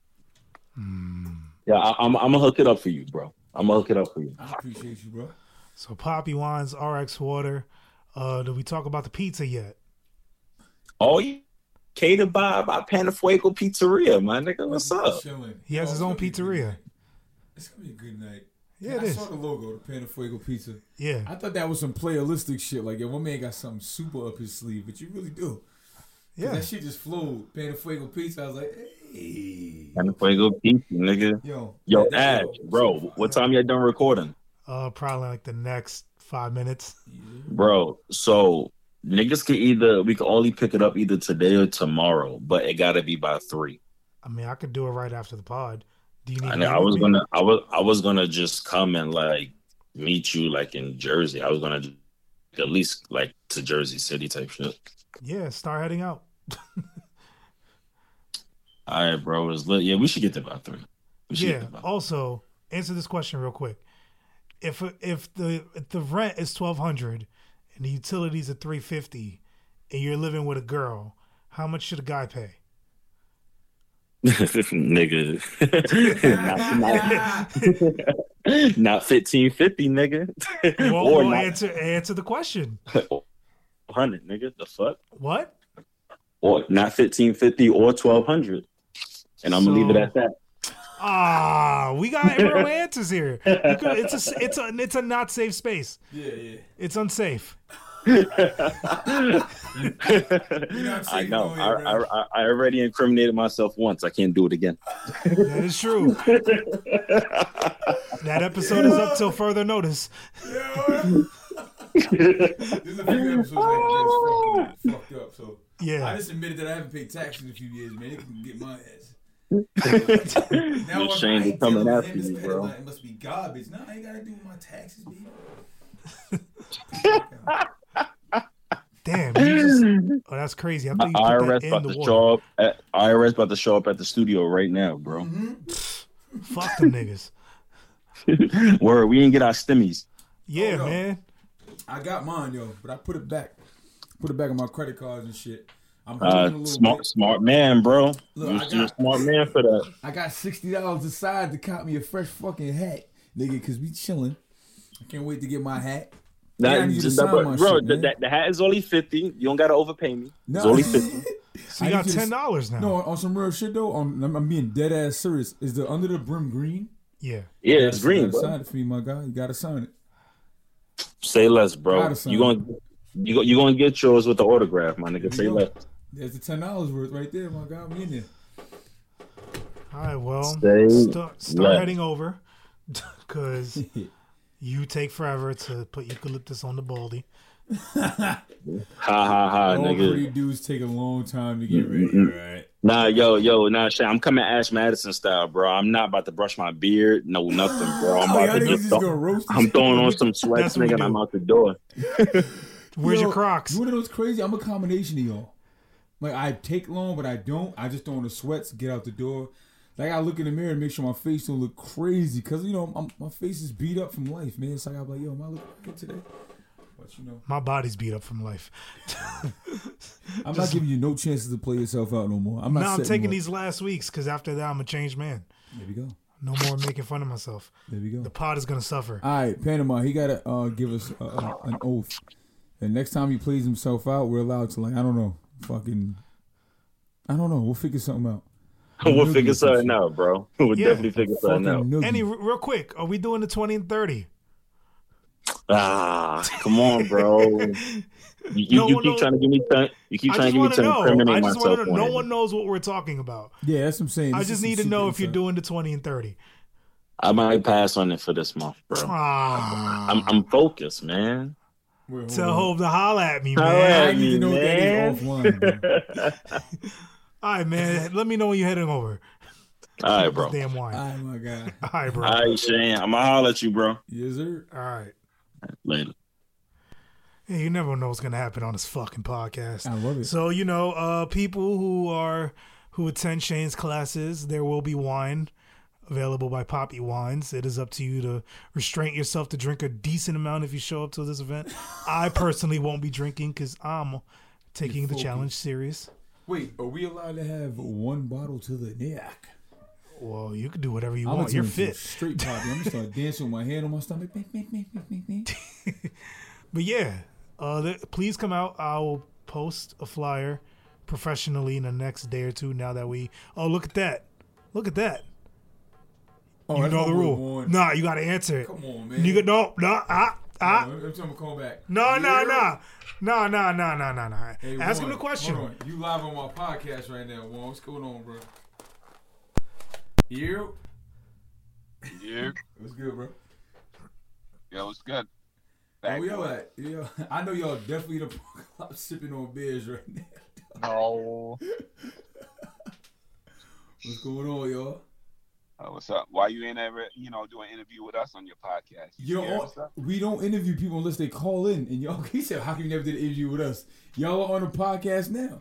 Yeah, I'm gonna hook it up for you, bro. I'm gonna hook it up for you.
I appreciate you, bro.
So Poppy Wines, RX Water. Did we talk about the pizza yet?
Oh, yeah. Catered by Panafuego Pizzeria, my nigga. What's up?
Chilling.
He has his own
it's gonna be a good
pizzeria.
night. It's gonna be a good night.
Yeah, it
I
is.
saw the logo, the Pan Fuego pizza.
Yeah.
I thought that was some playalistic shit. Like, yo, my man got something super up his sleeve, but you really do.
Yeah.
That shit just flowed. Pan Fuego pizza. I was like, hey.
And Fuego pizza, nigga.
Yo,
Yo,
that-
Ash, bro, what time y'all done recording?
Probably like the next 5 minutes.
Bro, so niggas we can only pick it up either today or tomorrow, but it gotta be by 3.
I mean, I could do it right after the pod. Do you need?
I
to
know
meet with me?
I was gonna just come and like meet you like in Jersey. I was gonna at least like to Jersey City type shit.
Yeah, start heading out.
All right, bro, it's lit. Yeah, we should get there by 3. We should
Yeah.
get there by 3.
Also, answer this question real quick. If the rent is $1,200 and the utilities are $350, and you're living with a girl, how much should a guy pay?
Nigga, not 1550, nigga,
Well,
or
well,
not
answer the question.
100, nigga. The fuck,
What?
or not 1550 or 1200, and I'm gonna leave it at that.
We got real answers here. It's a not safe space.
Yeah, yeah.
It's unsafe.
You're not
I
safe
know.
on here, bro.
I already incriminated myself once. I can't do it again.
That is true. That episode is up till further notice.
There's a few episodes that fucked up. So I
Yeah.
just admitted that I haven't paid taxes in a few years, man. They can get my ass.
You're ashamed of coming after me, bro.
It must be garbage. No, I ain't gotta do with my taxes, baby.
Damn. That's crazy. I thought you put
IRS
that
about
in
to
the water.
show up. IRS about to show up at the studio right now, bro.
Fuck them niggas.
Word, we didn't get our stimmies.
Yeah,
Oh, no.
man.
I got mine, yo, but I put it back. Put it back on my credit cards and shit. I'm holding a little bit.
Smart man, bro.
Look,
You're a smart man for that.
I got $60 aside to cop me a fresh fucking hat, nigga, because we chilling. I can't wait to get my hat. Yeah, I need you to sign my
bro,
shit, man.
the hat is only 50. You don't gotta overpay me.
No.
It's only 50.
So you
I
got
need you to-
$10 now.
No, on some real shit though. I'm being dead ass serious. Is the under the brim green?
Yeah.
Yeah,
You
it's
gotta
green, bro.
sign it for me, my guy. You gotta sign it.
Say less, bro.
Gotta sign
You gonna get yours with the autograph, my nigga. Say
you go.
less.
There's the $10 worth right there, my guy. We in there.
All right, well,
Say
start
less.
heading over because you take forever to put eucalyptus on the baldy.
Ha ha ha,
All
nigga.
pretty dudes take a long time to get ready, right?
Nah, nah, Shay, I'm coming Ash Madison style, bro. I'm not about to brush my beard, no nothing, bro. I'm
Oh,
about
y'all
to
niggas just gonna roast
I'm
this
throwing on
shit?
some sweats,
That's what we
nigga, and
do.
I'm out the door.
Where's
Yo,
your Crocs?
You wanna know what's crazy? I'm a combination of y'all. Like I take long, but I don't. I just throw on the sweats, get out the door. Like I look in the mirror and make sure my face don't look crazy, cause you know my face is beat up from life, man. So I gotta be like, yo, am I looking good today? But you know,
My body's beat up from life.
I'm not giving you no chances to play yourself out no more. I'm not.
No, I'm
setting
taking
you up.
these last weeks because after that, I'm a changed man.
There we go.
No more making fun of myself.
There we go.
The pod is gonna suffer.
All right, Panama. He gotta give us an oath. And next time he plays himself out, we're allowed to I don't know. We'll figure something out.
We'll figure something out, bro. We'll
Yeah.
definitely figure something out.
Fucking noogie.
Any real quick, are we doing the 20 and 30?
Ah, come on, bro. You
No one
keep
knows.
trying to give me time. You keep
I
trying
just
to give me
want to
time to
know.
incriminate
I just
myself.
want to know. No
on it.
one knows what we're talking about.
Yeah, that's what I'm saying.
I
This
just
is
need to
some
know
super
if you're
insight.
doing the 20 and 30.
I might pass on it for this month, bro.
Ah,
I'm focused, man.
Wait, hold
tell
on.
Hov to holla at me,
Holla
man.
I
at
need to
me,
know what that
man.
is offline, bro.
All right, man. Let me know when you're heading over.
All right, bro.
Damn wine.
Oh my god.
All right, bro.
All right, Shane. I'm gonna holler at you, bro.
Yes, sir.
All right.
Later.
Yeah, you never know what's gonna happen on this fucking podcast.
I love it.
So people who attend Shane's classes, there will be wine available by Poppy Wines. It is up to you to restrain yourself to drink a decent amount if you show up to this event. I personally won't be drinking because I'm taking the
focused.
challenge serious.
Wait, are we allowed to have one bottle to the neck?
Well, you can do whatever you
I'm
want.
gonna
You're
turn into a
fit.
straight poppy. I'm gonna start dancing with my hand on my stomach.
But yeah, please come out. I will post a flyer professionally in the next day or two. Now that oh, look at that.
Oh,
You
that's
know
my
the
boy
rule.
Warren.
Nah, you gotta answer it.
Come on, man.
Nigga, no.
Every time I call back.
No.
Yeah.
Ask
Hey,
him
Warren,
the question.
Hold on. You live on my podcast right now, Warren. What's going on, bro? You?
Yeah,
What's good, bro?
yo, it's good.
Where
Back
y'all at? Yo, I know y'all definitely the parking sipping on beers right now.
No.
What's going on, y'all?
What's up? Why you ain't ever, do an interview with us on your podcast? You scared or something?
We don't interview people unless they call in. And y'all, he said, how come you never did an interview with us? Y'all are on the podcast now.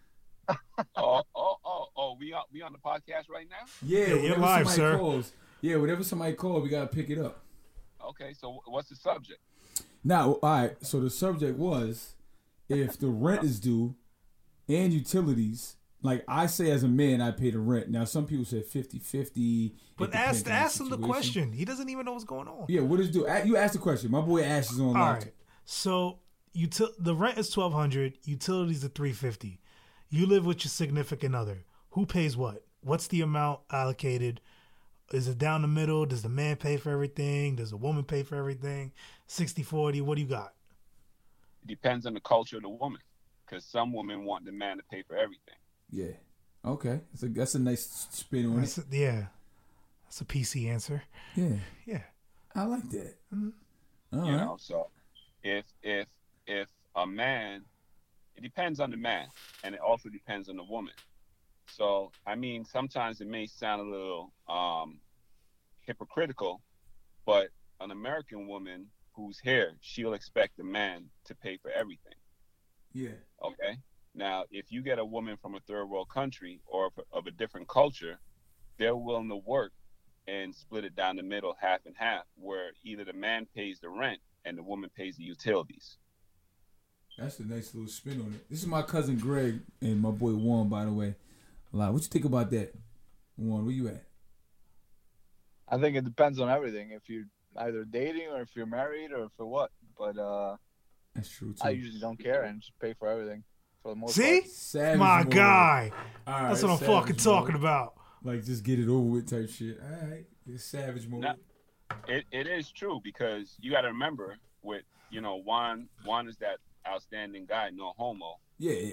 We on the podcast right now?
Yeah,
you're
whenever
live,
somebody
sir.
calls. Yeah, whenever somebody calls, we got to pick it up.
Okay, so what's the subject?
Now, all right, so the subject was if the rent is due and utilities, like I say as a man, I pay the rent. Now, some people say 50-50.
But ask him the question. He doesn't even know what's going on.
Yeah, what is due? You ask the question. My boy Ash is on
All
live.
right. So the rent is $1,200. Utilities are $350. You live with your significant other. Who pays what? What's the amount allocated? Is it down the middle? Does the man pay for everything? Does the woman pay for everything? 60-40? What do you got?
It depends on the culture of the woman, because some women want the man to pay for everything.
Yeah. Okay. That's a nice spin on it.
That's a PC answer.
Yeah.
Yeah.
I like that.
Mm-hmm.
All
You
right.
know, so if a man, it depends on the man, and it also depends on the woman. So, I mean, sometimes it may sound a little hypocritical, but an American woman who's here, she'll expect the man to pay for everything.
Yeah.
Okay? Now, if you get a woman from a third world country or of a different culture, they're willing to work and split it down the middle, half and half, where either the man pays the rent and the woman pays the utilities.
That's a nice little spin on it. This is my cousin Greg and my boy Warren, by the way. What you think about that? Warren, where you at?
I think it depends on everything. If you're either dating or if you're married or for what. But
That's true, too.
I usually don't care and just pay for everything for the most
See?
part.
Savage
My
mode.
guy.
All right,
That's what I'm
savage
fucking
mode.
talking about.
Like, just get it over with type shit. All right. It's savage mode.
Now, it is true, because you got to remember with, Juan is that outstanding guy, no homo.
Yeah.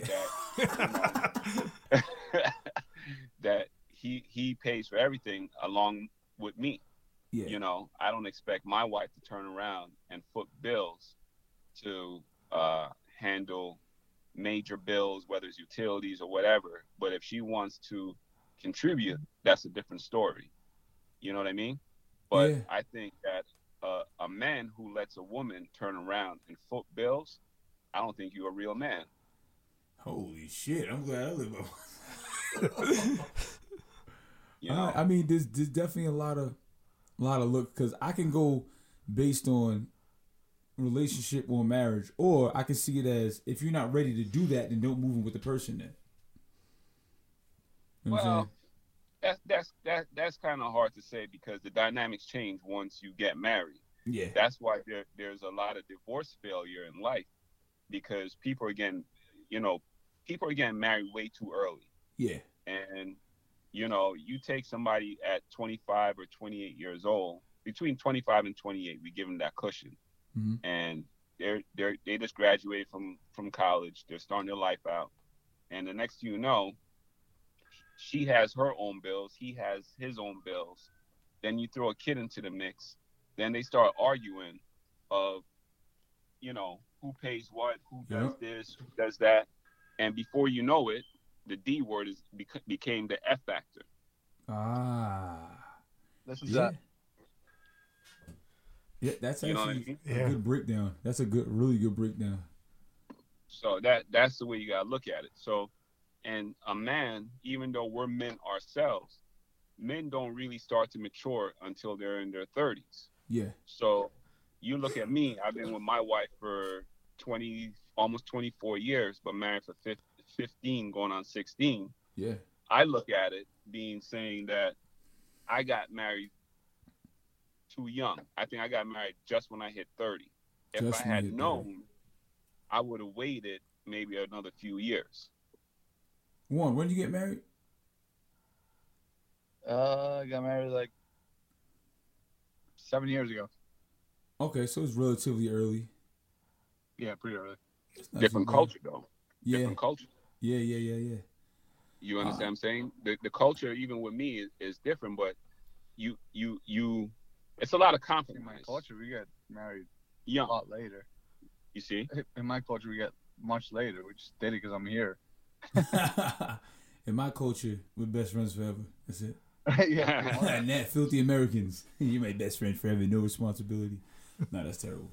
That he pays for everything along with me.
Yeah.
I don't expect my wife to turn around and foot bills to handle major bills, whether it's utilities or whatever. But if she wants to contribute, that's a different story. You know what I mean? But
Yeah.
I think that a man who lets a woman turn around and foot bills, I don't think you're a real man.
Holy shit. I'm glad I live up.
You know?
I mean, there's definitely a lot of look, because I can go based on relationship or marriage, or I can see it as if you're not ready to do that, then don't move in with the person then. You know what I'm
Well, that's kind of hard to say, because the dynamics change once you get married.
saying? Yeah.
That's why there's a lot of divorce failure in life, because people are getting married way too early.
Yeah.
And you take somebody at 25 or 28 years old, between 25 and 28, we give them that cushion.
Mm-hmm.
And they just graduated from college. They're starting their life out. And the next thing you know, she has her own bills. He has his own bills. Then you throw a kid into the mix. Then they start arguing of, who pays what, who does this, who does that. And before you know it, the D word became the F factor.
Listen to
Yeah.
that.
Yeah, that's
You know what I
actually
mean?
a good breakdown. That's a really good breakdown.
So that's the way you gotta look at it. So, and a man, even though we're men ourselves, men don't really start to mature until they're in their 30s.
Yeah.
So you look at me, I've been with my wife for almost 24 years, but married for 15 going on 16.
Yeah.
I look at it saying that I got married too young. I think I got married just when I hit 30. If I had known, I would have waited maybe another few years.
When did you get married?
I got married like 7 years ago.
Okay, so it's relatively early.
Yeah, pretty early.
It's not
Different
too bad.
culture though.
Yeah,
Different culture.
yeah.
You understand what I'm saying? The culture, even with me, is different, but you, it's a lot of
In
compromise.
my culture, we get married a
Young,
lot later.
you see?
In my culture, we get much later. We just did it because I'm here.
In my culture, we're best friends forever. That's it.
Yeah.
And that filthy Americans. You're my best friend forever, no responsibility. No, that's terrible.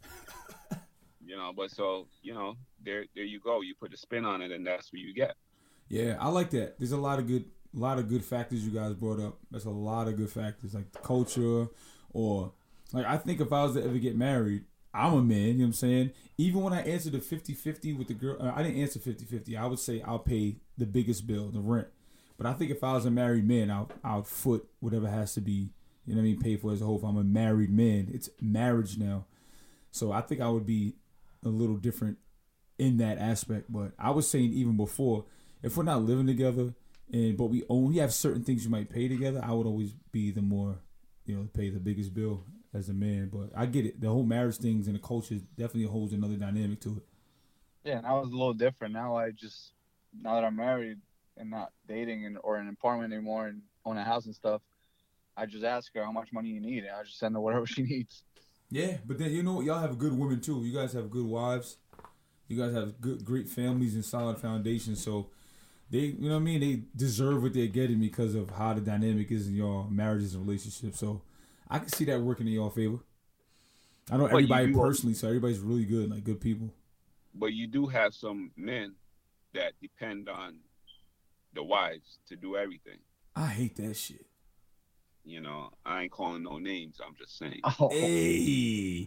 You know, but so, you know, there you go. You put a spin on it, and that's what you get.
Yeah, I like that. There's a lot of good factors you guys brought up. That's a lot of good factors, like the culture, or like I think if I was to ever get married, I'm a man, you know what I'm saying? Even when I answered the 50-50 with the girl, I didn't answer 50-50. I would say I'll pay the biggest bill, the rent. But I think if I was a married man, I'll foot whatever has to be, you know what I mean, paid for as a whole. If I'm a married man, it's marriage now. So I think I would be a little different in that aspect. But I was saying even before, if we're not living together, but we have certain things you might pay together, I would always be the more, pay the biggest bill as a man. But I get it. The whole marriage things and the culture definitely holds another dynamic to it.
Yeah, now it's a little different. Now that I'm married and not dating or in an apartment anymore and own a house and stuff, I just ask her how much money you need, and I just send her whatever she needs.
Yeah, but then y'all have good women too. You guys have good wives. You guys have great families and solid foundations. So they, they deserve what they're getting because of how the dynamic is in y'all marriages and relationships. So I can see that working in y'all favor. I know everybody personally, so everybody's really good, like good people.
But you do have some men that depend on the wives to do everything.
I hate that shit.
You know, I ain't calling no names. I'm just saying.
Oh.
Hey.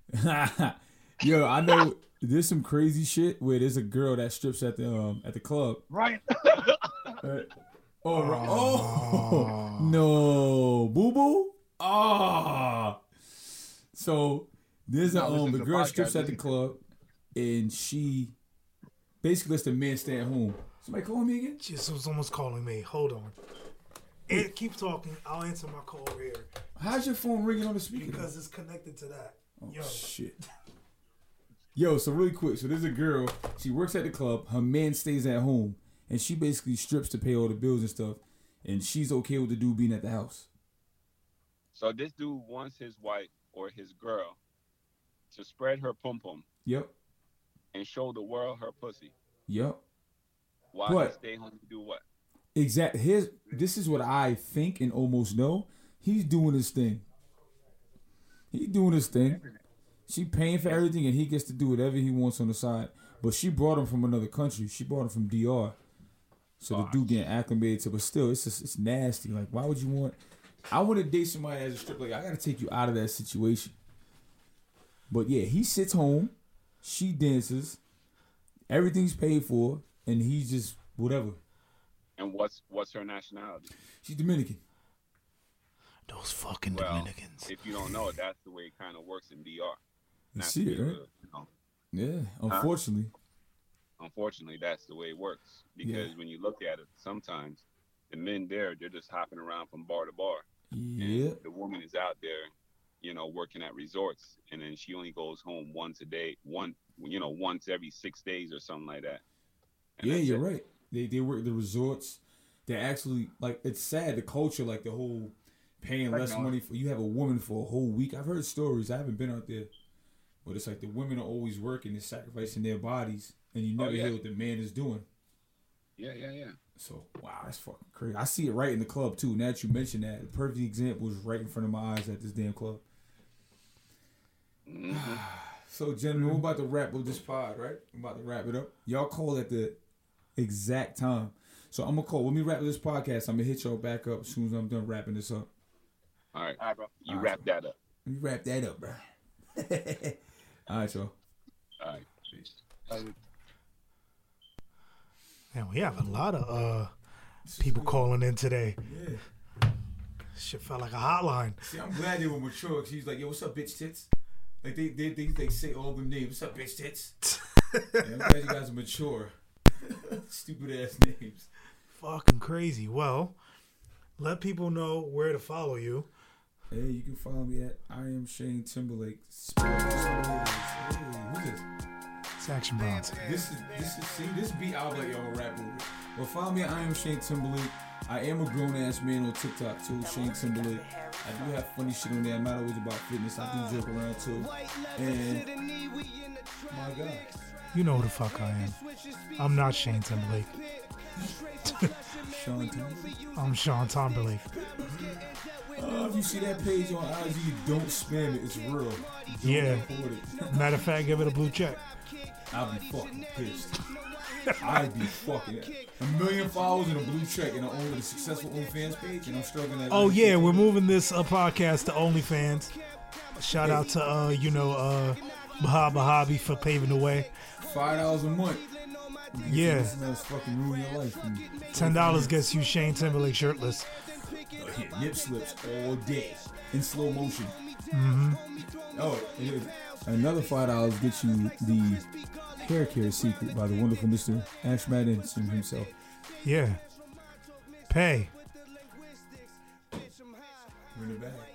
Yo, I know there's some crazy shit where there's a girl that strips at the club.
Right.
Oh, no, boo boo. Ah, so there's the girl strips at the club, and she basically lets the man stay at home. Somebody calling me again?
Just was almost calling me. Hold on. Keep talking. I'll answer my call over here.
How's your phone ringing on the speaker?
Because it's connected to that.
Oh,
Yo.
shit. Yo, so really quick. So there's a girl. She works at the club. Her man stays at home. And she basically strips to pay all the bills and stuff. And she's okay with the dude being at the house.
So this dude wants his wife or his girl to spread her pum-pum.
Yep.
And show the world her pussy.
Yep.
While he stay home to do what?
Exactly. This is what I think and almost know. He's doing his thing. She paying for everything, and he gets to do whatever he wants on the side. But she brought him from another country. She brought him from DR. So the dude getting acclimated to, but still, it's nasty. Like, why would you want? I want to date somebody as a stripper. Like, I gotta take you out of that situation. But yeah, he sits home, she dances, everything's paid for, and he's just whatever.
And what's her nationality?
She's Dominican.
Those fucking Dominicans.
If you don't know it, that's the way it kind of works in DR.
You see it, right? Yeah, unfortunately.
Unfortunately, that's the way it works. Because when you look at it, sometimes the men there, they're just hopping around from bar to bar.
Yeah.
And the woman is out there, working at resorts, and then she only goes home once a day, once every 6 days or something like that. And
yeah, you're right. They work the resorts. They actually, like, it's sad, the culture, like the whole paying less money for, you have a woman for a whole week. I've heard stories. I haven't been out there. But it's like the women are always working and sacrificing their bodies, and you never hear what the man is doing.
Yeah.
So, wow, that's fucking crazy. I see it right in the club, too. Now that you mentioned that, the perfect example is right in front of my eyes at this damn club.
Mm-hmm.
So, gentlemen, we're about to wrap up this pod, right? I'm about to wrap it up. Y'all call at the exact time. So, I'm going to call. When we wrap this podcast, I'm going to hit y'all back up as soon as I'm done wrapping this up.
All right, bro. You wrap that up.
You wrap that up, bro. All right, y'all.
All right. Peace.
Man, we have a lot of people calling in today.
Yeah.
Shit felt like a hotline.
See, I'm glad they were mature. Cause he's like, yo, what's up, bitch tits? Like, they say all them names. What's up, bitch tits? Yeah, I'm glad you guys are mature. Stupid ass names.
Fucking crazy. Well, let people know where to follow you.
Hey, you can follow me at I am Shane Timberlake. Hey, who's this?
It's Action Bronson.
This beat I was like, yo, rap over it. Well, follow me at I am Shane Timberlake. I am a grown ass man on TikTok too, Shane Timberlake. I do have funny shit on there. I'm not always about fitness. I do joke around too. And my God,
You know who the fuck I am. I'm not Shane Timberlake.
Sean Timberlake.
I'm Sean Timberlake.
If you see that page on IG, don't spam it. It's real. Don't
Yeah.
report it.
Matter of fact, give it a blue check.
I'll be fucking pissed. I'd be fucking 1 million followers and a blue check and I own a successful OnlyFans page and I'm struggling at
Oh yeah, we're moving this podcast to OnlyFans. Shout out to Bahabi for paving the way.
$5 a month.
Yeah.
That's fucking ruin your life.
$10 gets you Shane Timberlake shirtless.
Hit nip slips all day in slow motion.
Mm-hmm.
Oh, another $5 gets you the hair care secret by the wonderful Mr. Ash Madison himself.
Yeah. Pay.
Bring it back.